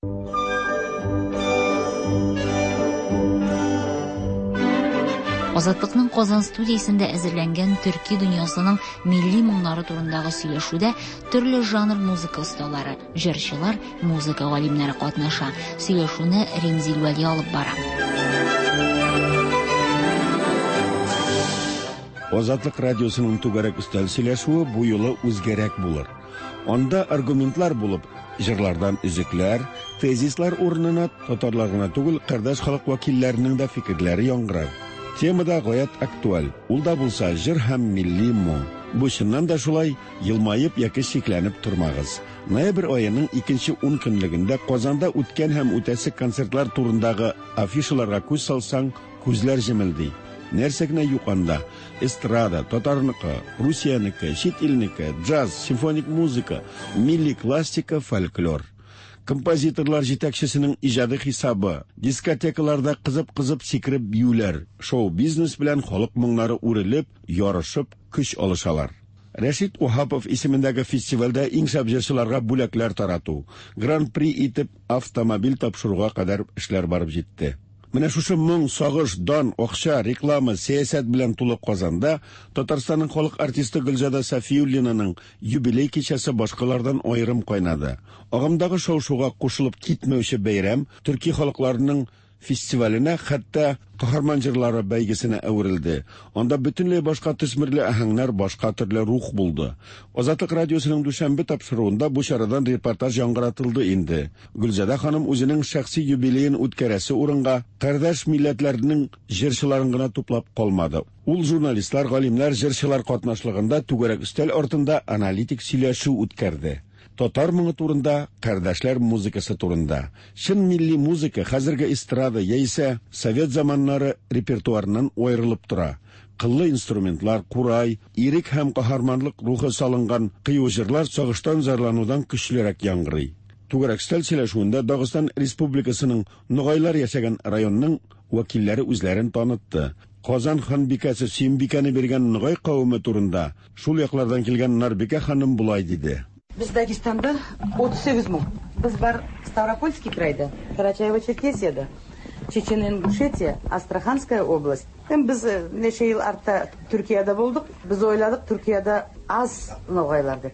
Азатлыкның Казан студиясендә әзерләнгән Төрки дөньясының милли моңнары турындагы сөйләшүдә төрле жанр музыка осталары, җырчылар, музыка галимнәре катнаша. Сөйләшүне Ремзил Вәли алып бара. Азатлык радиосының түгәрәк өстәл сөйләшүе бу юлы үзгәрәк булыр. Анда аргументлар булып, җырлардан үзекләр, тезислар урынына татарлар гына түгел, кардәш халык вәкилләренең дә фикерләре яңгырар. Темада гаять актуаль. Ул да булса җыр һәм милли моң. Бу чыннан да шулай, елмаеп яки шикләнеп тормагыз. Ноябрь аеның 2-10 көнлегендә Казанда үткән һәм үтәсе концертлар турындагы афишаларга күз салсаң, күзләр җемелди. Нәрсәгенә юканда, эстрада, татарныкы, русияныкы, чит илнеке, джаз, симфоник музыка, милли классика, фольклор. Композиторлар җитәкчесенең иҗады хисабы, дискотекаларда кызып сикереп биюләр, шоу-бизнес белән халык моңнары үрелеп, ярышып, көч алышалар. Рәшит Ухапов исемендәге фестивальдә иң шәп җырчыларга бүләкләр тарату, гран-при итеп автомобиль тапшыруга кадәр эшләр барып җитте. Менә шушы моң, сагыш, дан, акча, реклама, сәясәт белән тулы Казанда Татарстанның халык артисты Гөлзада Сафиуллинаның юбилей кичәсе башкалардан аерым кайнады. Агымдагы шау-шуга кушылып китмәүче бәйрәм төрки халыкларының фестиваленә, хәтта каһарман җырлары бәйгесенә әверелде. Анда бөтенләй башка төсмерле аһәңнәр, башка төрле рух булды. Азатлык радиосының дүшәмбе тапшыруында бу чарадан репортаж яңгыратылды инде. Гөлзада ханым үзенең шәхси юбилеен үткәрәсе урынга кардәш милләтләрнең җырчыларын гына туплап калмады. Ул журналистлар, галимнәр, җырчылар катнашлыгында түгәрәк өстәл артында аналитик сөйләшү үткәрде. Татар моңы турында, кардәшләр музыкасы турында. Шын милли музыка хәзерге эстрада яисә совет заманнары репертуарыннан аерылып тора. Кыллы инструментлар, курай, ирек һәм каһарманлык рухы салынган кыю җырлар сагыштан зарланудан көчлерәк яңгырый. Түгәрәк өстәл сөйләшүендә Дагыстан Республикасының Нугайлар яшәгән районның вәкилләре үзләрен танытты. Казан ханбикәсе Сөембикәне биргән Нугай кавымы турында шул яклардан килгән Нарбикә ханым булай диде. Biz Dagestanda 38 мың. Biz бар Ставропольский крайда, Карачаево-Черкесияда, Чечен-Ингушетия, Астраханская область. Biz неше ел артта Түркияда булдык. Biz ойладык Түркияда аз ноғайлар деп.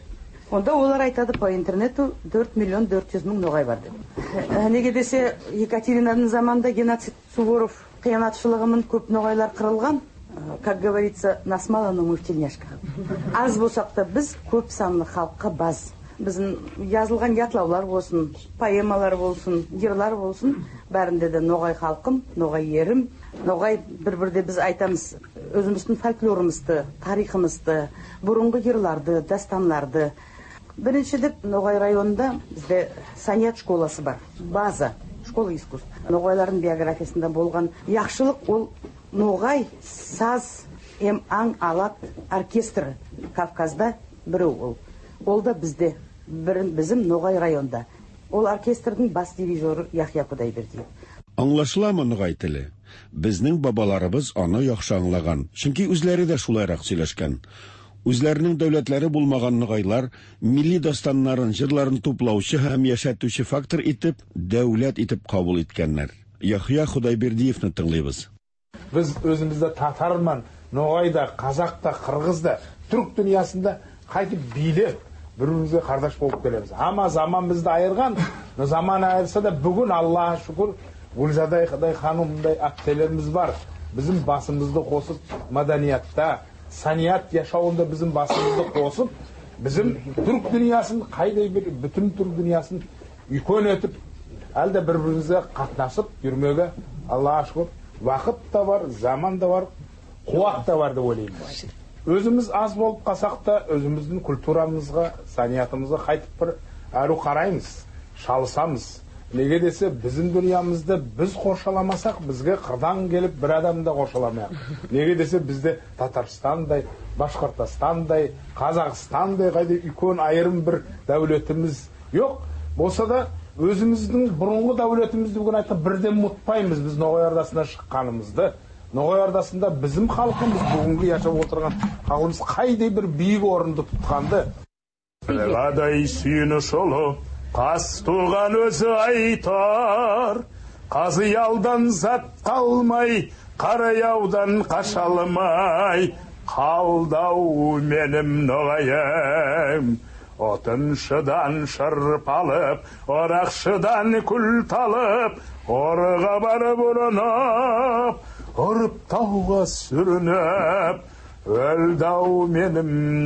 Онда олар айтады по интернету 4 миллион 400 мың ноғай бар деп. Неге десе, Екатеринаның заманда геноцид Суворов қиянатшылығымен көп ноғайлар қырылған, как говорится, насмаланың мы в тельняшках. Аз болсақ та біз көп санлы халыққа баз. Біздің жазылған ятлаулар болсын, поэмалар болсын, жырлар болсын, бәрінде де ноғай халқым, ноғай ерім, ноғай бір-бірде біз айтамыз өзіміздің фольклорымызды, тарихымызды, бұрынғы жырларды, дастанларды. Бірінші деп Ноғай районында бізде санят школасы бар, база, школа искусств. Ноғайлардың биографиясында болған яқшылық ол Ноғай саз, аң, алат, оркестрі Кавказда бірі ол. Ол да бізде, біздің Ноғай районда. Ол оркестрдің бас дирижері Яхия Құдайбердиев. Аңлашыламы Ноғай тілі? Безнең бабаларыбыз аны яхшы аңлаган, чөнки үзләре дә шулайрак сөйләшкән. Үзләренең дәүләтләре булмаган ноғайлар милли дастаннарын, җырларын туплаучы һәм яшәтүче фактор итеп, дәүләт итеп кабул иткәннәр. Яхия Құдайбердиевны тыңлыйбыз. Biz özümüzde Tatarman, Noğay'da, Kazak'ta, Kırgız'da, Türk dünyasında kayıp bile birbirimize kardeş olup geliriz. Ama zaman bizde ayırgan, zaman ayırsa da bugün Allah'a şükür Gülzaday Hanım'day aktelerimiz var. Bizim basımızda kosup madeniyatta, saniyat yaşamında bizim basımızda kosup bizim Türk dünyasının kaydı bir bütün Türk dünyasının yükön etip elde birbirimize katlaşıp yürümeye Allah'a şükür vakit da var, zaman da var, kuvvet da var da olayım. Özümüz az bolup kalsak da özümüzün kültüramızga, saniyatımızga kayıp bir arı karayımız, çalışamız. Nege dese bizim dünyamızda biz korşalamasak bizge kırdan gelip bir adam da korşalamayak. Nege dese bizde Tatarstan'day, Başkortastan'day, Kazakstan'day kaydı ükön ayrım bir devletimiz yok. Bolsa da özümüzün burungu devletimizdi bugün ayta birden mutpayımız biz Noğay Ardası'na çıkkanımızdı. Noğay Ardası'nda bizim halkımız bugünkü yaşap oturgan halkımız kaydı bir büyük orunda tutkandı. Aday suyunuş olu, kas tuğan özü aytar, kazı yaldan zat kalmay, karayavdan kaşalmay, kaldav benim Noğayım. Otınşıdan şırp alıp, orakşıdan kült alıp, orga barıp urunup, orup tağga sürünüp, öldau benim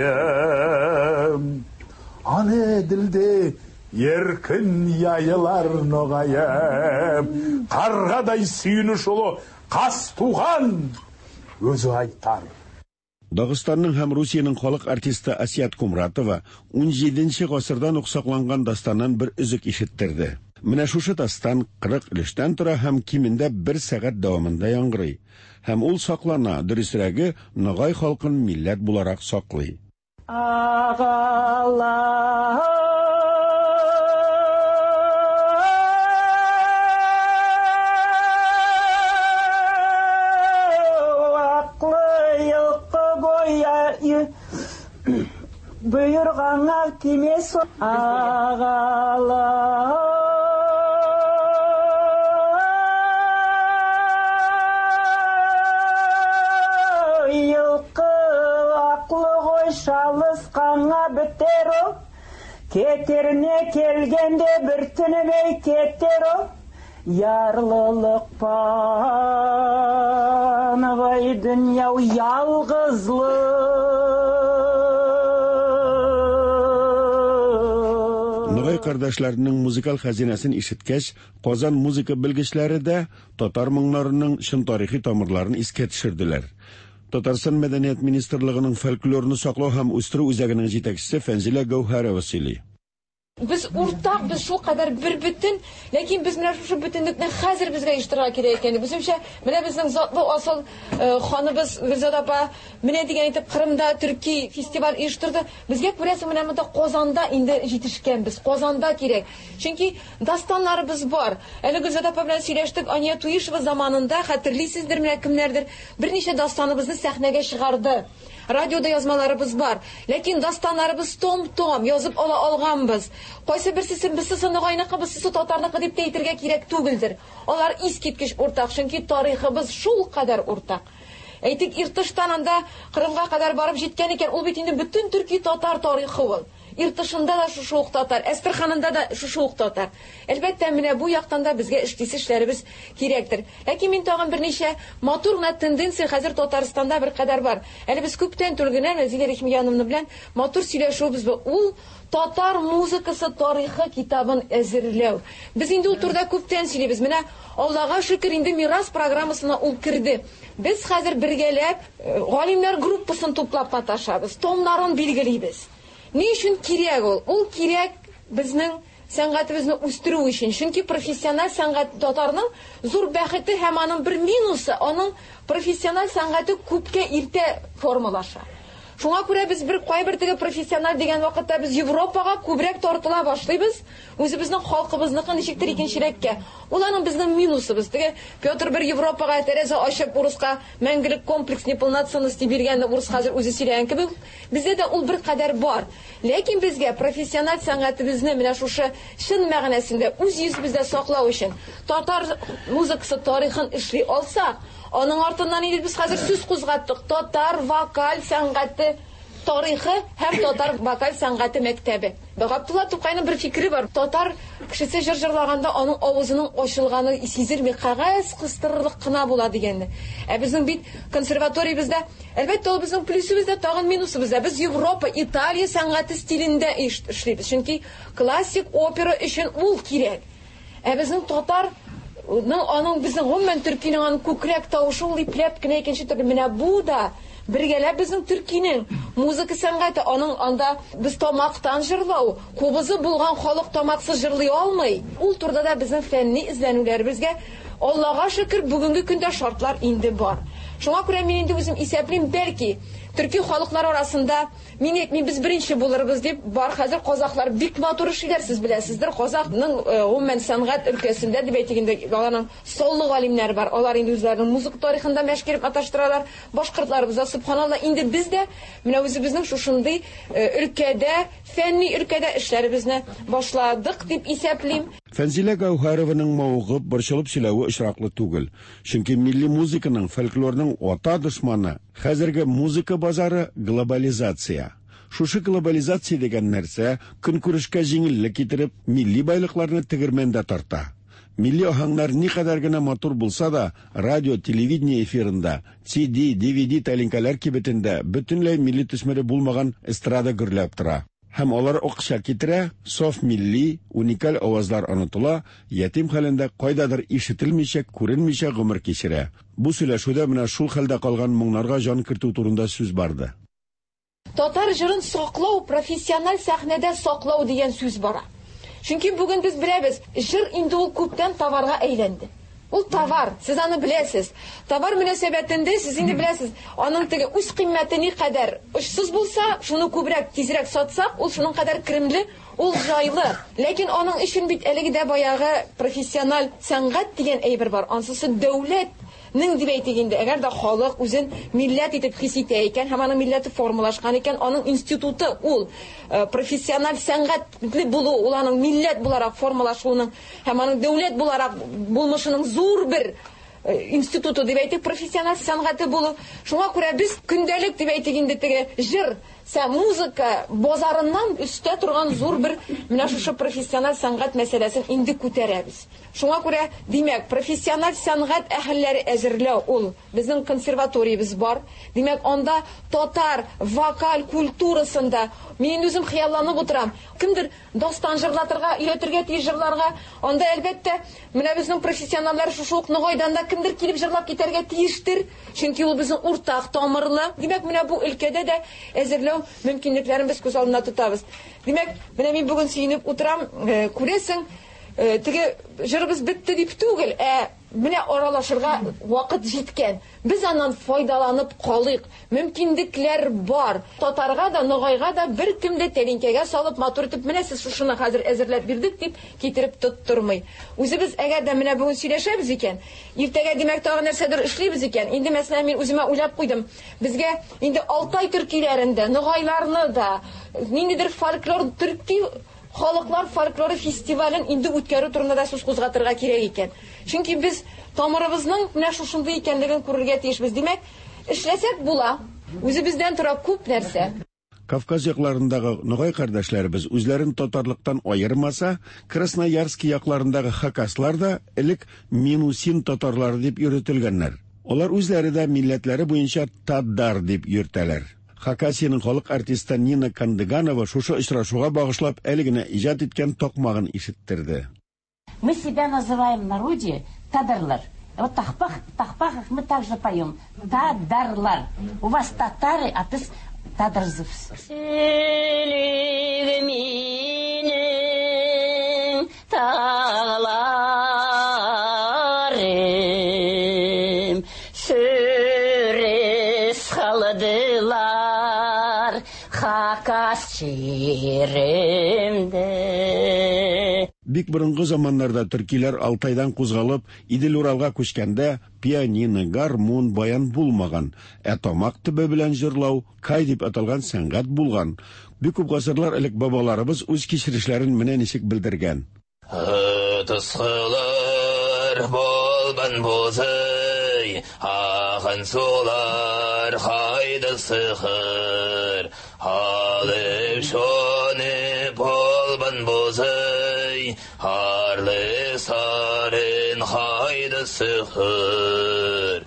Noğayım. Ane dilde yerkin yayılar Noğayım, kargaday suyunuş olu, kas tuğan özü aytar. Dağıstanның һәм Русияның халык артисты Асият Кумратова 17-нче гасырдан ук сакланган дастаннан бер үзек ишеттерде. Менә шушы дастан 40 өлештән тора һәм кимендә 1 сәгать дәвамында яңгырый. Һәм ул саклана, дөресрәге, Ноғай халкын милләт буларак саклый. Buyurğana timiz ağalar yılqı aklı koy şalısqana biter o keterine kelgende bir tünübey keter o yarlılık panıvay dünya yalğızlık Ноғай кардәшләренең музыкаль хәзинәсен ишеткәч, Казан музыка белгечләре дә татар моңнарының чын тарихи тамырларын искә төшерделәр. Татарстан мәдәният министрлыгының фольклорны саклау һәм үстерү үзәгенең җитәкчесе Фәнзилә Гәүһәрова сөйли. Biz уртак, biz şu kadar bir bütün, lakin biz менә şu bütünlükне хәзер безгә иштирак кирәк икән. Безнеңчә, менә безнең затлы асыл ханыбыз Гөлзат апа менә дигән итеп Кырымда төрки фестиваль иштирде. Безгә күрәсең менә монда Казанда инде җитешкәнбез. Казанда кирәк. Чөнки дастаннарыбыз бар. Әле Гөлзат апа белән сөйләштек, Ания Туишева заманында, хәтерлисездер менә кемнәрдер, берничә дастаныбызны сәхнәгә чыгарды. Радиода язмаларыбыз бар. Ләкин дастаннарыбыз том-том язып ала алганбыз. Кайсы берсесе безсе Ноғайныкы, безсе Татарныкы дип әйтергә кирәк түгелдер. Алар искиткеч уртак, чөнки тарихыбыз шул кадәр уртак. Әйтик, Иртыштан анда Кырымга кадәр барып җиткән икән, ул бит инде бөтен төрки татар тарихы ул. Иртышында да шушы ук татар, Әстерханында да шушы ук татар. Әлбәттә, менә бу яктан да безгә эшләребез кирәктер. Ләкин мин тагын берничә матур гына тенденция хәзер Татарстанда бер кадәр бар. Әле без күптән түгел Зилә Рәхимҗановна белән матур сөйләшүбез бу. Ул татар музыкасы тарихы китабын әзерләү. Без инде ул турыда күптән сөйлибез. Менә Аллага шөкер инде мирас программасына ул кирде. Без хәзер бергәләп галимнәр группасын туплап маташабыз, томнарын билгелибез. Ни өчен кирәк ул? Ул кирәк безнең сәнгатебезне үстерү өчен. Чөнки профессиональ сәнгать татарның зур бәхете һәм аның бер минусы, аның профессиональ сәнгате күпкә иртә формалаша. Шуңа күрә без бер кайбер теге профессиональ дигән вакытта без Европага күбрәк тартыла башлыйбыз. Үзебезнең халкыбызны ничектер икенчерәккә. Ул аның безнең минусыбыз. Теге Петр бер Европага тәрәзә ачып урыска мәңгелек комплекс неполноценности биргәнне урыс хәзер үзе сөйләгән кебек, бездә дә ул бер кадәр бар. Ләкин безгә профессиональ сәнгатебезне менә шушы чын мәгънәсендә үз йөзебездә саклау өчен татар музыкасы тарихын эшли алсак, аның артыннан инде без хәзер сүз кузгаттык. Татар вокаль сәнгате тарихы һәм татар вокаль сәнгате мәктәбе. Габдулла Тукайның бер фикере бар. Татар кешесе җыр җырлаганда аның авызының ачылганы сизелми, кагаз кыстырырлык кына була дигәнне. Ә безнең бит консерваториябездә, әлбәттә, ул безнең плюсыбызда, тагын минусыбызда. Без Европа, Италия сәнгате стилендә эшлибез. Чөнки классик опера өчен ул кирәк. Ә безнең татар аның безнең гомумән төркинең күкрәк тавышы ул ипләп кенә икенче төрле. Менә бу да бергәләп безнең төркинең музыка сәнгате, аның анда без тамактан җырлау, кубызы булган халык тамаксыз җырлый алмый. Ул турыда да безнең фәнни эзләнүләребезгә Аллага шөкер бүгенге көндә шартлар инде бар. Шуңа күрә мин инде үзем исәплим, бәлки төрки халыклар арасында мин без беренче булырбыз дип бар. Хәзер казаклар бик матур эшләр, сез беләсездер. Казакның гомумән сәнгать өлкәсендә дип әйтгәндә аларның соллы галимнәре бар. Алар инде үзләренең музыка тарихында мәшкилеп аташтыралар. Башкортларыбызда субханалла инде без дә менә үзебезнең шушындый өлкәдә, фәнни өлкәдә эшләребезне башладык дип исәплим. Фәнзилә Гәүһәрованың мавыгып борчылып сөйләве очраклы түгел. Чөнки милли музыканың, фольклорның ата дошманы хәзерге музыка базары глобализация. Шушы глобализация дигән нәрсә көнкүрешкә җиңеллек китереп, милли байлыкларны тегермәндә тарта. Милли аһаңнар никадәр генә матур булса да, радио, телевидение эфирында, CD, DVD тәлинкәләр кибетендә бөтенләй милли төсмәре булмаган эстрада гөрләп тора. Һәм алар акча китерә, соф милли, уникаль авазлар онытыла, ятим хәлендә кайдадыр ишетелмичә, күренмичә гомер кичерә. Бу сөйләшүдә менә шул хәлдә калган моңнарга жан кертү турында сүз барды. Татар җырын саклау, профессиональ сәхнәдә саклау дигән сүз бара. Чөнки бүген без беләбез, җыр инде ул күптән товарга әйләнде. Ул товар, сез аны беләсез. Товар мөнәсәбәтендә сез инде беләсез, аның теге үз кыйммәте ни кадәр очсыз булса, шуны күбрәк тизрәк сатсак, ул шуның кадәр кремле, ул җайлы. Ләкин аның өчен бит әлеге дә баягы профессиональ сәнгать дигән әйбер бар. Ансысы дәүләт ның дип әйтегендә, әгәр дә халык үзен милләт итеп хис итә икән, һәм аның милләте формалашкан икән, аның институты ул профессиональ сәнгатьле булу, ул аның милләт буларак формалашуының һәм аның дәүләт буларак булмышының зур бер институты дип әйтик, профессиональ сәнгате булу. Шуңа күрә без көндәлек дип әйтегендә теге җыр, музыка базарыннан өстә торган зур бер менә шушы профессиональ сәнгать мәсьәләсен инде күтәрәбез. Шуңа күрә, димәк, профессиональ сәнгать әһелләре әзерләү ул безнең консерваториябыз бар. Димәк, анда татар вокаль культурасында мин үзем хыялланып утырам. Кемдер дастан җырлатырга, өйрәтергә тиеш җырларга, анда әлбәттә менә безнең профессионаллар шушы ук Ногайдан да кемдер килеп җырлап китәргә тиештер. Чөнки ул безнең уртак тамырлы. Димәк, менә бу өлкәдә дә әзерләү мөмкинлекләрен без күз алдына тотабыз. Димәк, менә мин бүген сөенеп утырам, күрәсең, теге җырыбыз бетте дип түгел, менә аралашырга вакыт җиткән. Без аннан файдаланып калыйк. Мөмкинлекләр бар. Татарга да, Ногайга да бер кемдә тәлинкәгә салып матур итеп, менә сез шушыны хәзер әзерләп бирдек дип китереп тоттырмый. Үзебез әгәр дә менә бүген сөйләшәбез икән, иртәгә димәк тагын нәрсәдер эшлибез икән. Инде мәсәлән мин үземә уйлап куйдым. Безгә инде Алтай төркиләрендә, Ногайларны да, ниндидер фольклор төрки халыклар фольклоры фестивален инде үткәрү турында да сүз кузгатырга кирәк икән. Чөнки без тамырыбызның менә шушындый икәнлеген күрергә тиешбез. Димәк, эшләсәк була. Үзебездән тора күп нәрсә. Kafkaz якларындагы ноғай кардәшләребез үзләрен татарлыктан айырмаса, Красноярск якларындагы хакаслар да элек минусин татарлары дип йөртелгәннәр. Алар үзләре дә милләтләре буенча таддар дип йөртәләр. Хакасиянең халык артисты Нина Кандыганова шушы очрашуга багышлап әлегенә иҗат иткән токмагын ишеттерде. Мы себя называем в народе тадарлар. Вот тахпах мы также поем. Тадарлар. У вас татары, а ты тадарзов. Бик борынгы заманнарда төркиләр Алтайдан кузгалып, Идел Уралга күчкәндә пианино, гармон, баян булмаган, тамак төбе белән җырлау кай дип аталган сәнгать булган. Бик күп гасырлар элек бабаларыбыз үз кичерешләрен менә ничек белдергән. Тысқылар болбан бозай, ағын сулар қайды сықыр, алып шоны болбан бозай, арлы сарын қайды сықыр.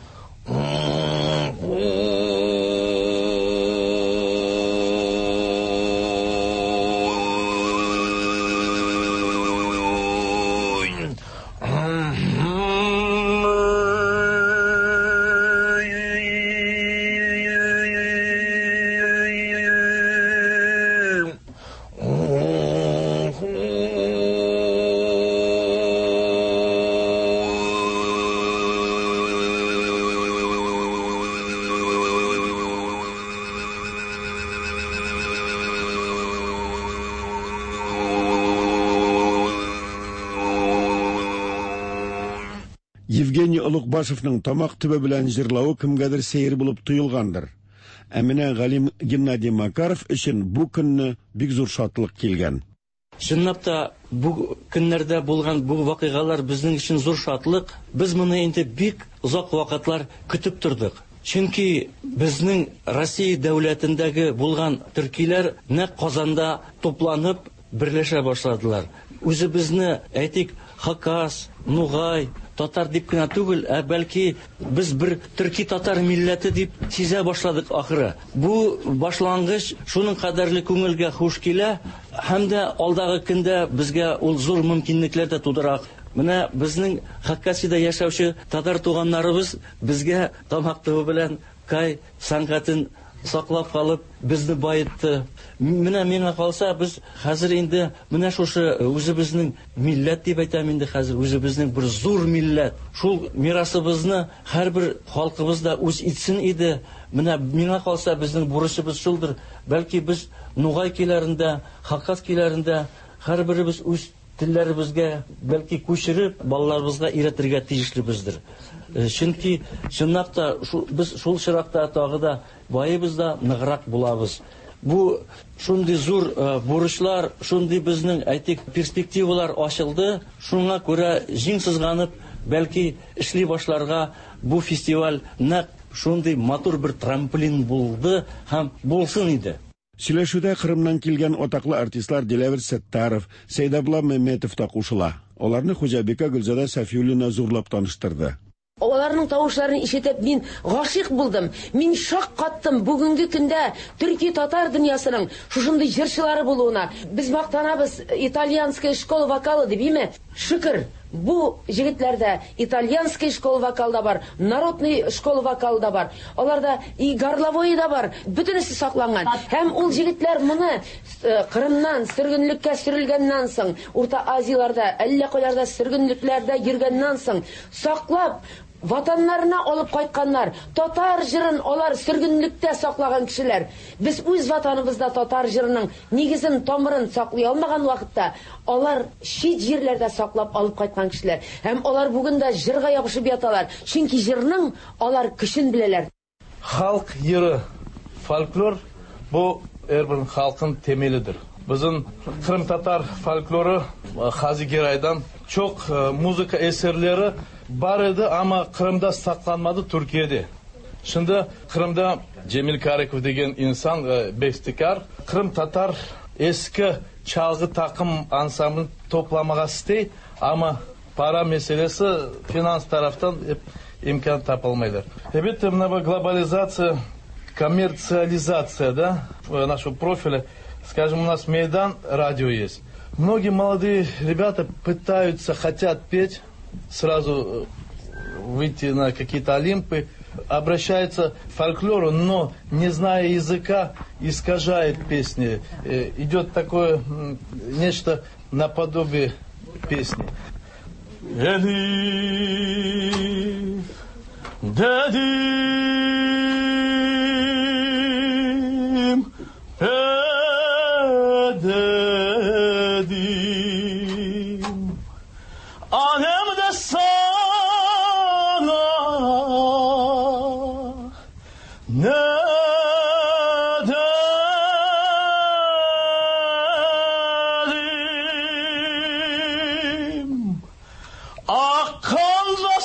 Евгений Олугбашевның тамак төбе белән җырлавы кемгәдер сәер булып тоелгандыр. Ә менә Галим Геннадий Макаров өчен бу көнне бик зур шатлык килгән. Чынлап та бу көннәрдә булган бу вакыйгалар безнең өчен зур шатлык. Без моны инде бик озак вакытлар көтеп тордык. Чөнки безнең Россия дәүләтендәге булган төркиләр нәкъ Казанда топланып берләшә башладылар. Үзебезне әйтик Хакас, Нугай, татар дип кенә түгел, бәлки без бер төрки татар милләте дип сизә башладык ахыры. Бу башлангыч шуның кадәрле күңелгә хуш килә, һәм дә алдагы көндә безгә ул зур мөмкинлекләр дә тудыра. Менә безнең Хакасида яшәүче татар туганнарыбыз безгә тамак төбе белән кай сәнгатен саклап калып, безне байытты. Менә миңа калса, без хәзер инде менә шушы үзебезнең милләт дип әйтәм инде хәзер, үзебезнең бер зур милләт. Шул мирасыбызны һәрбер халкыбыз да үз итсен иде. Менә миңа калса, безнең бурычыбыз шулдыр. Бәлки без Нугай киләрендә, Хакас киләрендә һәрберебез үз телләребезгә бәлки күчереп, балаларыбызга өйрәтергә тиешлебездер. Чөнки чынлап та без шул чиракта тагы да байыбыз да ныграк булабыз. Бу шундый зур бурычлар, шундый безнең әйтик перспективалар ачылды. Шуңа күрә җиң сызганып, бәлки эшли башларга бу фестиваль нәкъ шундый матур бер трамплин булды һәм булсын иде. Сөйләшүдә Кырымнан килгән атаклы артистлар Диләвер Сәттаров, Сәйдабла Мәмәтов та кушыла. Аларны Хуҗабека Гөлзада Сафиуллина зурлап таныштырды. Оларның тавышларын ишетеп мин гашыйк булдым. Мин шак каттым бүгенге көндә төрки татар дөньясының шушындый җырчылары булуына. Без мактанабыз итальянская школа вокала дип, име? Шөкер, бу җегетләрдә итальянская школа вокалда бар, народный школа вокалда бар. Аларда и горловой да бар. Бөтенесе сакланган. Һәм ул җегетләр моны Кырымнан сөргенлеккә сөрелгәннән соң, Урта Азияларда, әллә кайларда сөргенлекләрдә йөргәннән соң саклап ватаннарына алып кайтканнар. Татар җырын алар сөргенлектә саклаган кешеләр. Без үз ватаныбызда татар җырының нигезен, тамырын саклый алмаган вакытта, алар чит җирләрдә саклап алып кайткан кешеләр. Һәм алар бүген дә җырга ябышып яталар. Чөнки җырның алар көчен беләләр. Халк җыры, фольклор бу әрбір халкын темелидер. Bizin Kırım Tatar folkloru Hazi Geray'dan çok muzika eserleri var idi ama Kırım'da saklanmadı, Türkiye'de. Шында Қырымда Жемил Кариков деген инсан бестикар, Қырым татар ескі çalgı takım ansambl toplamaya istey, ama para meselesi finans taraftan hep imkan tapılmaylar. Elbette bu глобализация, коммерциализация, да, нашего профиля. Скажем, у нас Мейдан радио есть. Многие молодые ребята пытаются, хотят петь, сразу выйти на какие-то олимпы, обращаются к фольклору, но, не зная языка, искажает песни. Идет такое нечто наподобие песни. Элиф, дедим, dedim, annem de sana ne dedim, akan da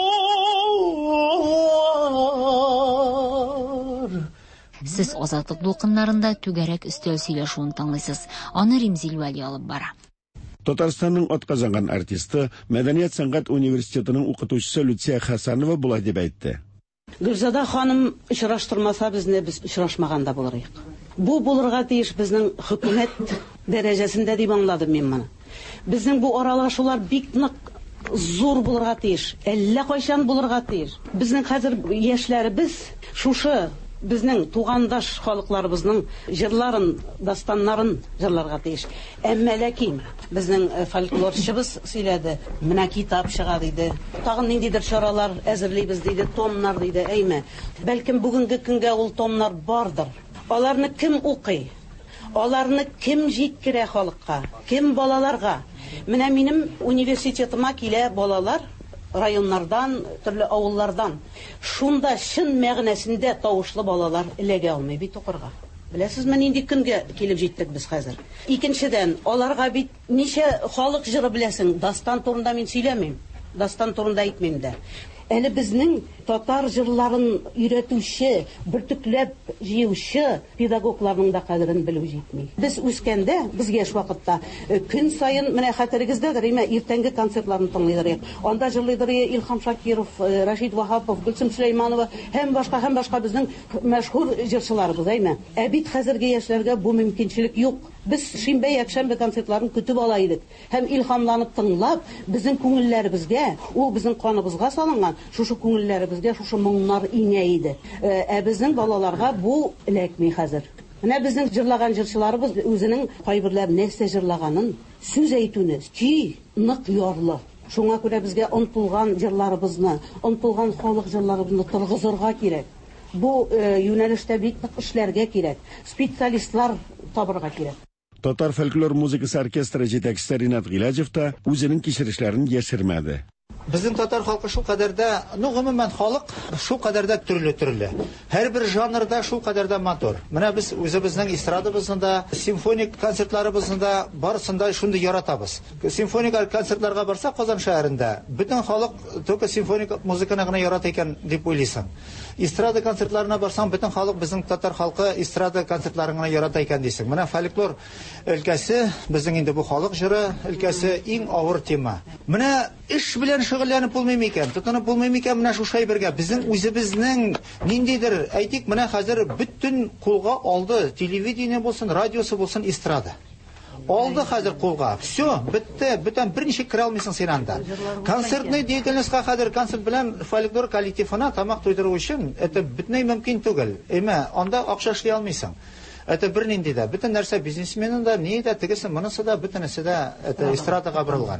sular. Siz Азатлык дулкыннарында түгәрәк өстәл сөйләшүен тыңлыйсыз. Аны Римзил Вәли алып бара. Татарстанның атказанган артисты, Мәдәният сәнгать университетының укытучысы Люция Хасанова булай дип әйтте. Гөлзада ханым очраштырмаса безне без очрашмаганда булырык. Бу булырга тиеш безнең хөкүмәт дәрәҗәсендә дип аңладым мин моны. Безнең бу аралашулар бик нык зур булырга тиеш, әллә кайчан булырга тиеш. Безнең хәзер яшьләребез шушы безнең тугандаш халыкларыбызның җырларын, дастаннарын җырларга тиеш. Әмма ләкин безнең фольклорчыбыз сөйләде, менә китап чыга диде. Тагын ниндидер чаралар әзерлибез диде, томнар диде. Әйме, бәлкем бүгенге көнгә ул томнар бардыр. Аларны кем укый? Аларны кем җиткерә халыкка? Кем балаларга? Менә минем университетыма килә балалар районнардан, төрле авыллардан. Шунда чын мәгънәсендә тавышлы балалар эләгә алмый бит укырга. Беләсезме, нинди көнгә килеп җиттек без хәзер? Икенчедән, аларга бит ничә халык җыры беләсең? Дастан турында мин сөйләмим. Дастан турында әйтмим дә. Әле безнең татар җырларын өйрәтүче, бертөкләп җыючы педагогларның да кадерен белү җитми. Без үскәндә, без яшь вакытта көн сайын, менә хәтерегездәдер, иртәнге концертларны тыңлыйдыр. Анда җырлыйдыр Илһам Шакиров, Рашид Вахапов, Гөлсем Сөләйманова, һәм башка безнең мәшһүр җырчыларыбыз, әйме. Ә бит хәзерге яшьләргә бу мөмкинчелек юк. Без шимбә, якшәмбе концертларын көтеп ала идек. Һәм илһамланып тыңлап, безнең күңелләребезгә, ул безнең каныбызга салынган, шушы күңелләребезгә шушы моңнар иңә иде. Ә безнең балаларга бу эләкми хәзер. Менә безнең җырлаган җырчыларыбыз үзенең кайберләр нәрсә җырлаганын, сүз әйтүне, ки нык ярлы. Шуңа күрә безгә онтылган җырларыбызны, онтылган халык җырларыбызны тыргызырга кирәк. Бу юнәлештә бик нык эшләргә кирәк. Специалистлар табырга кирәк. Татар фольклор музыкасы оркестры җитәкчесе Ринат Гыйлаҗев та үзенең кичерешләрен яшермәде. Безнең татар халкы шул кадәрдә, гомумән халык шул кадәрдә төрле. Һәрбер жанрда шул кадәрдә матур. Менә без үзебезнең эстрадабызда, симфоник концертларыбызда барысында шундый яратабыз. Симфоник концертларга барсак Казан шәһәрендә, бөтен халык только симфоник музыканы гына ярата икән дип уйлыйсың. Эстрада концертларына барсаң, бөтен халык безнең татар халкы эстрада концертларын гына ярата икән дисең. Менә фольклор өлкәсе, безнең инде бу халык җыры өлкәсе иң авыр тема. Менә эш белән шөгыльләнеп булмый микән? Тотынып булмый микән менә шу шәйбергә? Безнең үзебезнең ниндидер, әйтик, менә хәзер бөтен кулга алды, телевидение булсын, радиосы булсын, эстрада. Алды хәзер кулга. Всё, бетте, бөтен берничә кирә алмыйсың син анда. Концертный деятельностька хәзер концерт белән фольклор коллективына тамак туйдыру өчен, это бөтенләй мөмкин түгел. Әмма анда акча эшли алмыйсың. Это бернинди дә, бөтен нәрсә бизнесменның да, ни дә, тегесе, монысы да, бөтенесе дә, это эстрадага борылган.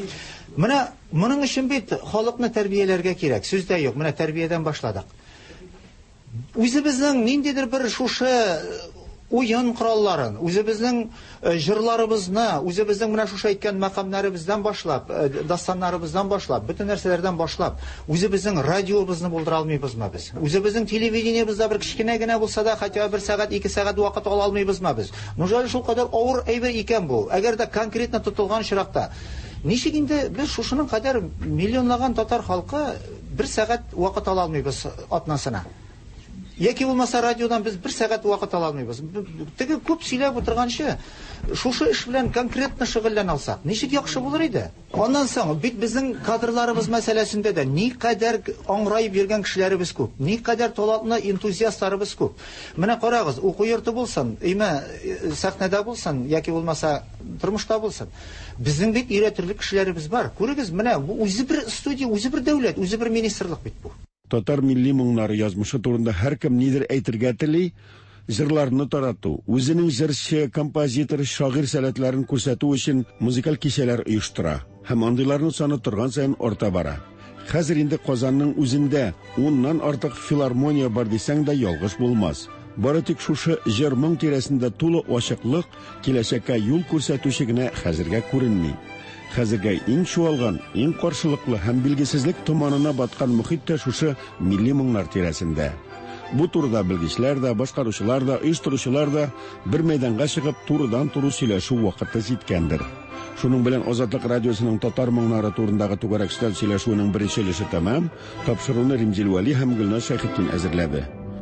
Менә моның өчен бит халыкны тәрбияләргә кирәк. Сүз дә юк. Менә тәрбиядән башладык. Үзебезнең ниндидер бер шушы уен коралларын, үзебезнең җырларыбызны, үзебезнең менә шушы әйткән мәкамнарыбыздан башлап, дастаннарыбыздан башлап, бөтен нәрсәләрдән башлап, үзебезнең радиобызны булдыра алмыйбызмы без? Үзебезнең телевидениебызда бер кичкенә генә булса да, хотя 1 сәгать, 2 сәгать вакыт ала алмыйбызмы без? Нужал шул кадәр авыр әйбер икән бу. Әгәр дә конкретно тотылган чиракта, ничек инде без шушының кадәр миллионлаган татар халкы 1 сәгать вакыт ала алмыйбыз атнасына? Яки булмаса радиодан без 1 сәгать вакыт ала алмыйбыз. Теге күп сөйләп утырганчы, шушы эш белән конкретно шөгыльләнә алсак, ничек яхшы булыр иде? Аннан соң бит безнең кадрларыбыз мәсьәләсендә дә никадәр аңрайып йөргән кешеләребез күп, никадәр талантлы энтузиастларыбыз күп. Менә карагыз, уку йорты булсын, сәхнәдә булсын, яки булмаса тормышта булсын. Безнең бит өйрәтерлек кешеләребез бар. Күрегез, менә бу үзе бер студия, үзе бер дәүләт, үзе бер министрлык бит бу. Татар милли моңнары язмышы турында һәркем нидер әйтергә тели, җырларны тарату, үзенең җырчы, композитор, шагыйрь сәләтләрен күрсәтү өчен музыкаль кичәләр оештыра. Һәм андыйларның саны торган саен арта бара. Хәзер инде Казанның үзендә 10ннан артык филармония бар дисәң дә ялгыш булмас. Бары тик шушы җыр моң тирәсендә тулы ачыклык, киләчәккә юл күрсәтүче генә хәзергә күренми. Хәзергә иң чуалган, иң каршылыклы һәм билгесезлек томанына баткан мөхиттә шушы милли моңнар тирәсендә. Бу турыда белгечләр дә, башкаручылар да, оештыручылар да бер мәйданга чыгып турыдан-туры сөйләшү вакыты җиткәндер. Шуның белән Азатлык радиосының татар моңнары турындагы түгәрәк стәл сөйләшүенең беренче өлеше тәмам, тапшыруны Римзил Вали һәм Гөлназ Шәйхетдин әзерләде.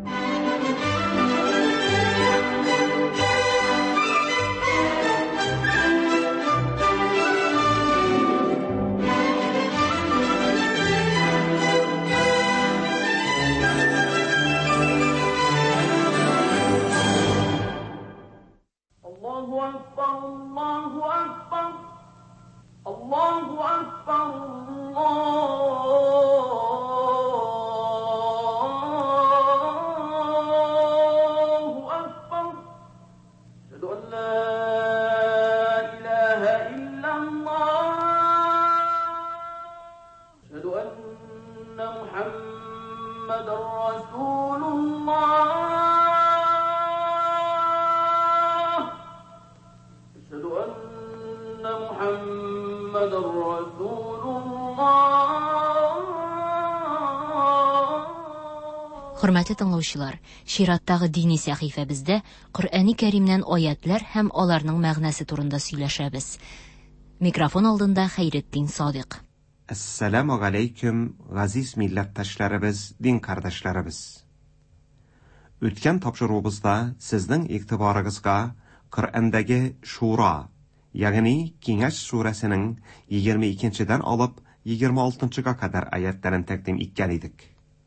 Хөрмәтле тыңлаучылар, чираттагы дини сәхифәбездә Коръәни Кәримнән аятлар һәм аларның мәгънәсе турында сөйләшәбез. Микрофон алдында Хәйретдин Садык. Ассаламу алейкум, газиз милләттәшләребез, дин кардәшләребез. Үткән тапшыруыбызда сезнең игътибарыгызга Коръәндәге Шура, ягъни Киңәш сүрәсенең 22-дән алып 26-га кадәр аятларын тәкъдим иткән идек.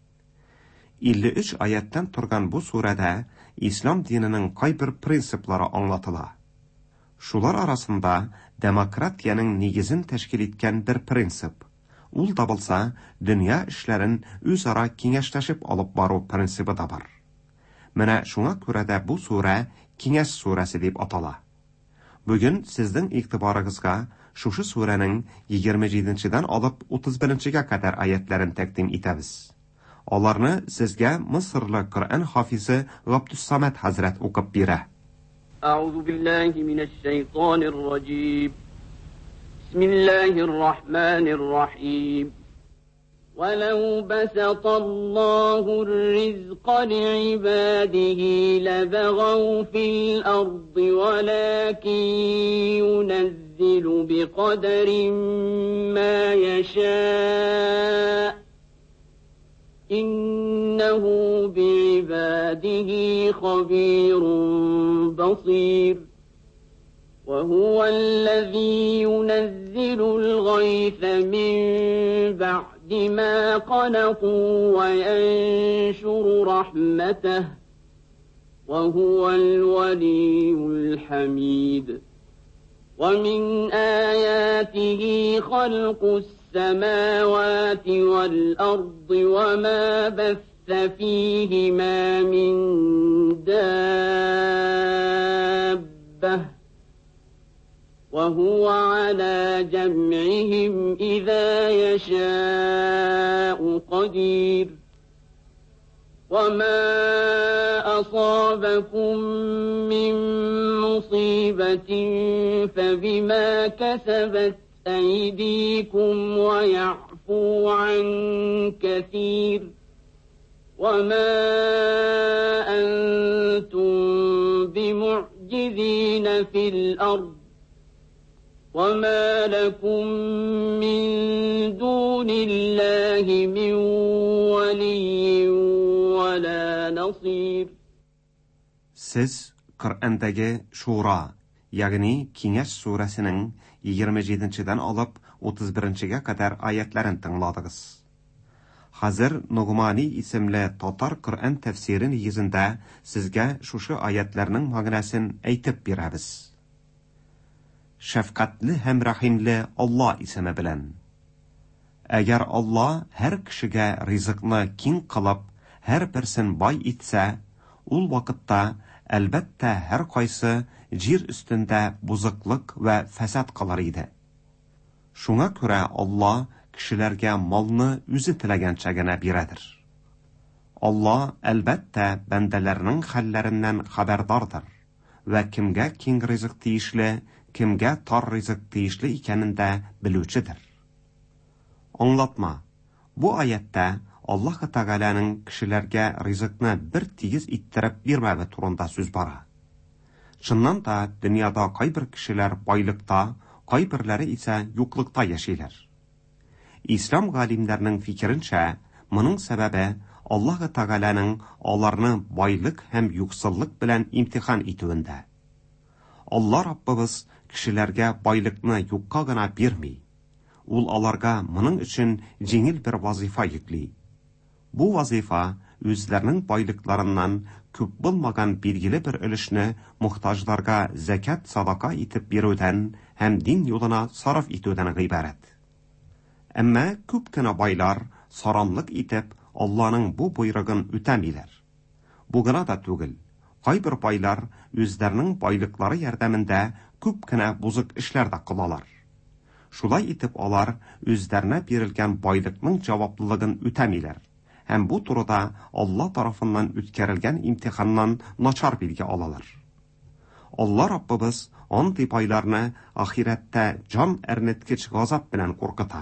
53 аяттан торган бу сүрәдә ислам диненең кайбер принциплары аңлатыла. Шулар арасында демократияның нигезен тәшкил иткән бер принцип. Ул да булса, дөнья эшләрен үзара киңәшләшеп алып бару принцибы да бар. Менә шуңа күрә дә бу сүрә Киңәш сүрәсе дип атала. Бүген сезнең игътибарыгызга шушы сүрәнең 27-дән алып 31-га кадәр аятларын тәкъдим итәбез. Аларны сезгә Мисырлы Коръән хафизы Габдуссамад хәзрәт укып бирә. أعوذ بالله من الشيطان الرجيم بسم الله الرحمن الرحيم ولو بسط الله الرزق لعباده لبغوا في الأرض ولكن ينزل بقدر ما يشاء إنه بعباده خبير بصير وهو الذي ينزل الغيث من بعد ما قنطوا وينشر رحمته وهو الولي الحميد ومن آياته خلق السماوات والأرض وما بث فيهما من دابة وهو على جمعهم إذا يشاء قدير وما أصابكم من مصيبة فبما كسبت أيديكم ويعفو عن كثير وما أنتم بمعجزين في الأرض وما لكم من دون الله من ولي ولا نصير Siz Qur'ondagi Shura, ya'ni Kengash surasining 27-dan olib 31-ga qadar oyatlarini tingladingiz. Hozir Nug'mani ismli Tatar Qur'on tafsiri negizida sizga shu oyatlarning ma'nosini aytib beramiz. Shafqatli ham rahimli Alloh ismi bilan. Agar Alloh har kishiga rizqni keng qilib, har birsin boy etsa, ul vaqtda albatta har qaysi yer ustida buzuqlik va fasad qilar edi. Shunga ko'ra Alloh kishilarga molni o'zi tilaganchagina beradir. Alloh albatta bandalarning hallaridan xabardordir va kimga keng rizq tiyishli, kimga tor rizq tiyishli ekanini biluvchidir. Anglatma. Bu oyatda Alloh Taolaning kishilarga rizqni bir tegiz ittirib bermavi turunda so'z bor. Shundan da dunyoda qay bir kishilar boylikda, qay birlari esa yo'qlikda yashaylar. İslam galimlarining fikrincha, buning sababi Alloh Taolaning ularni boylik ham yo'qsillik bilan imtihon etuvida. Alloh Rabbimiz kishilarga boylikni yo'qqagina bermay, ul ularga buning uchun jengil bir vazifa yukli. Bu vazifa o'zlarining boyliklaridan ko'p bo'lmagan belgili bir ulushni muhtojlarga zakat sadaqa etib beruvdan ham din yo'lina sarf etuvdan iborat. Ammo ko'pgina boylar saronlik etib Allohning bu buyrug'ini o'tamaylar. Bu gina da tug'il. Qay bir boylar o'zlarining boyliklari yordamida ko'pgina buzuq ishlarda qilalar. Shulay etib ular o'zlariga berilgan boylikning javobligini o'tamaylar. Hem bu turda Allah tarafından o'tkarilgan imtihondan nachar bilgi olalar. Allah Rabbimiz anti paylarni ahiratda jon ernetkich g'azab bilan qo'rqita.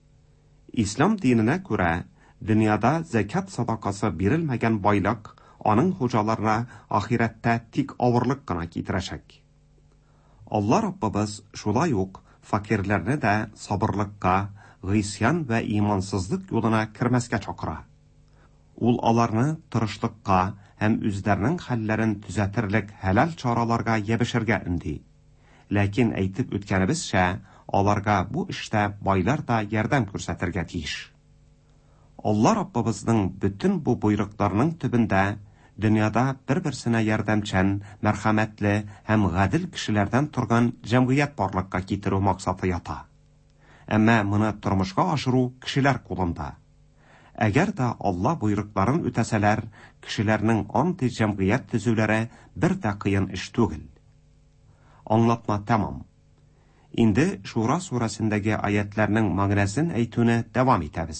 İslam dinine ko'ra dunyoda zakat sadaqasi berilmagan boylik onun xo'jalarına ahiratda tik og'irlik qana keltirashak. Allah Rabbimiz shulay yo'q fakirlarni da sabrlikqa, g'isyan va imonsizlik yo'lina kirmasga chaqira. Ul alarni tirishliqqa hem o'zlarining hallarini tuzatirlik halal choralarga yebishirga indi. Lekin aytib o'tganimizcha, ularga bu ishda boylar da yordam ko'rsatirga tiyish. Alloh Rabbimizning bütün bu buyruqlarining tubida dunyoda bir-birsine yordamchan, marhamatli hem g'adil kishilardan turgan jamiyat borliqqa keltiruv maqsadi yota. Ammo buni turmushga oshiruv kishilar qo'lida. Agar da Allah buyruqlarini o'tasalar, kishilarning anti jamiyat tuzuvlari bir da qiyin ish tug'il. Anglatma tamom. Endi Shura surasindagi oyatlarning ma'nosini aytuni davom etamiz.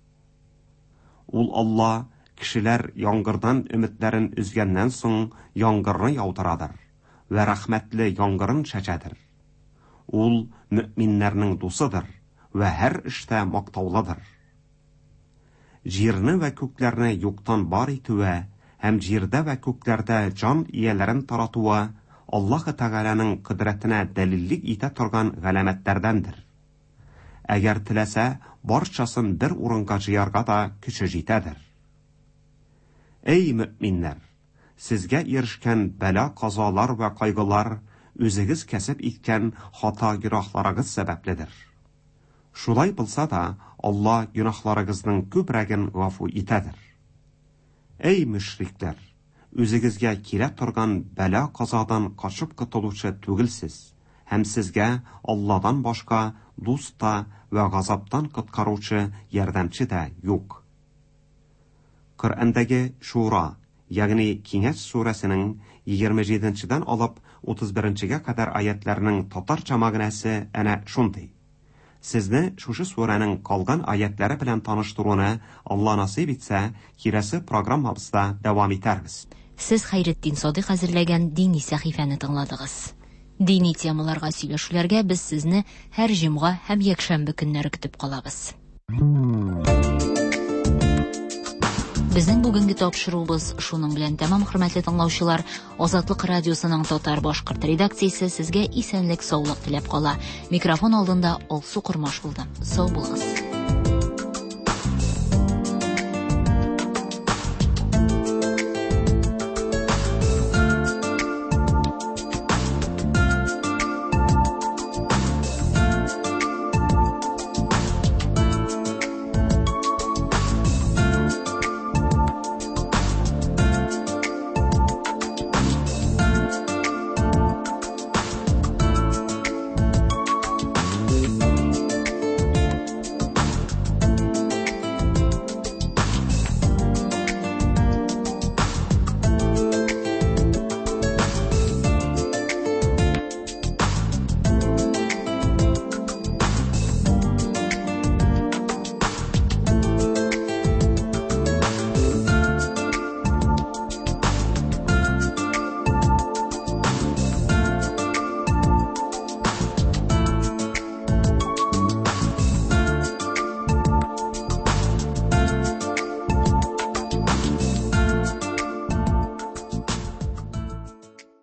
Ul Alloh kishilar yomg'irdan umidlarini uzgandan so'ng yomg'irni yog'diradir va rahmatli yomg'irni shachadir. Ul mu'minlarning do'stidir va har ishda maqtovlidir. Jirni va ko'klarni yo'qdan bor etuva, ham jirda va ko'klarda jon iyalarini taratuva Alloh Taolaning qudratini dalillik eta turgan g'alamatlardandir. Agar tilasa, barchasin bir o'ringa jiyarga da kuchi yetadir. Ey mu'minlar, sizga erishgan balo qazolar va qayg'ular o'zingiz kasb etgan xato gunohlaringiz sabablidir. Shulay bo'lsa da, Alloh gunohlaringizning ko'pragini g'afu etadir. Ey mushriklar, o'zingizga kela turgan balo qazodan qochib qutuluvchi tug'ilsiz, ham sizga Allohdan boshqa do'stda va g'azabdan qutqaruvchi yordamchi da yo'q. Qur'ondagi Shura, ya'ni Kengash surasining 27-dan olib 31-ga qadar oyatlarining totarcha ma'nosi ana shunday. Sizni shu suraning qolgan oyatlari bilan tanishtiruvni Alloh nasib etsa, kelasi programmamizda davom etamiz. Siz Xayriddin Sodiq hazırlagan diniy sahifani tingladingiz. Diniy temalarga сөйләшүләргә biz sizni har jumga ham yakshanba kunlari kutib qolamiz. Безнең бүгенге тапшыруыбыз шуның белән тәмам, хөрмәтле тыңлаучылар. Азатлык радиосының татар-башкорт редакциясе сезгә исәнлек, саулык теләп кала. Микрофон алдында Алсу Курмаш булды. Сау булыгыз.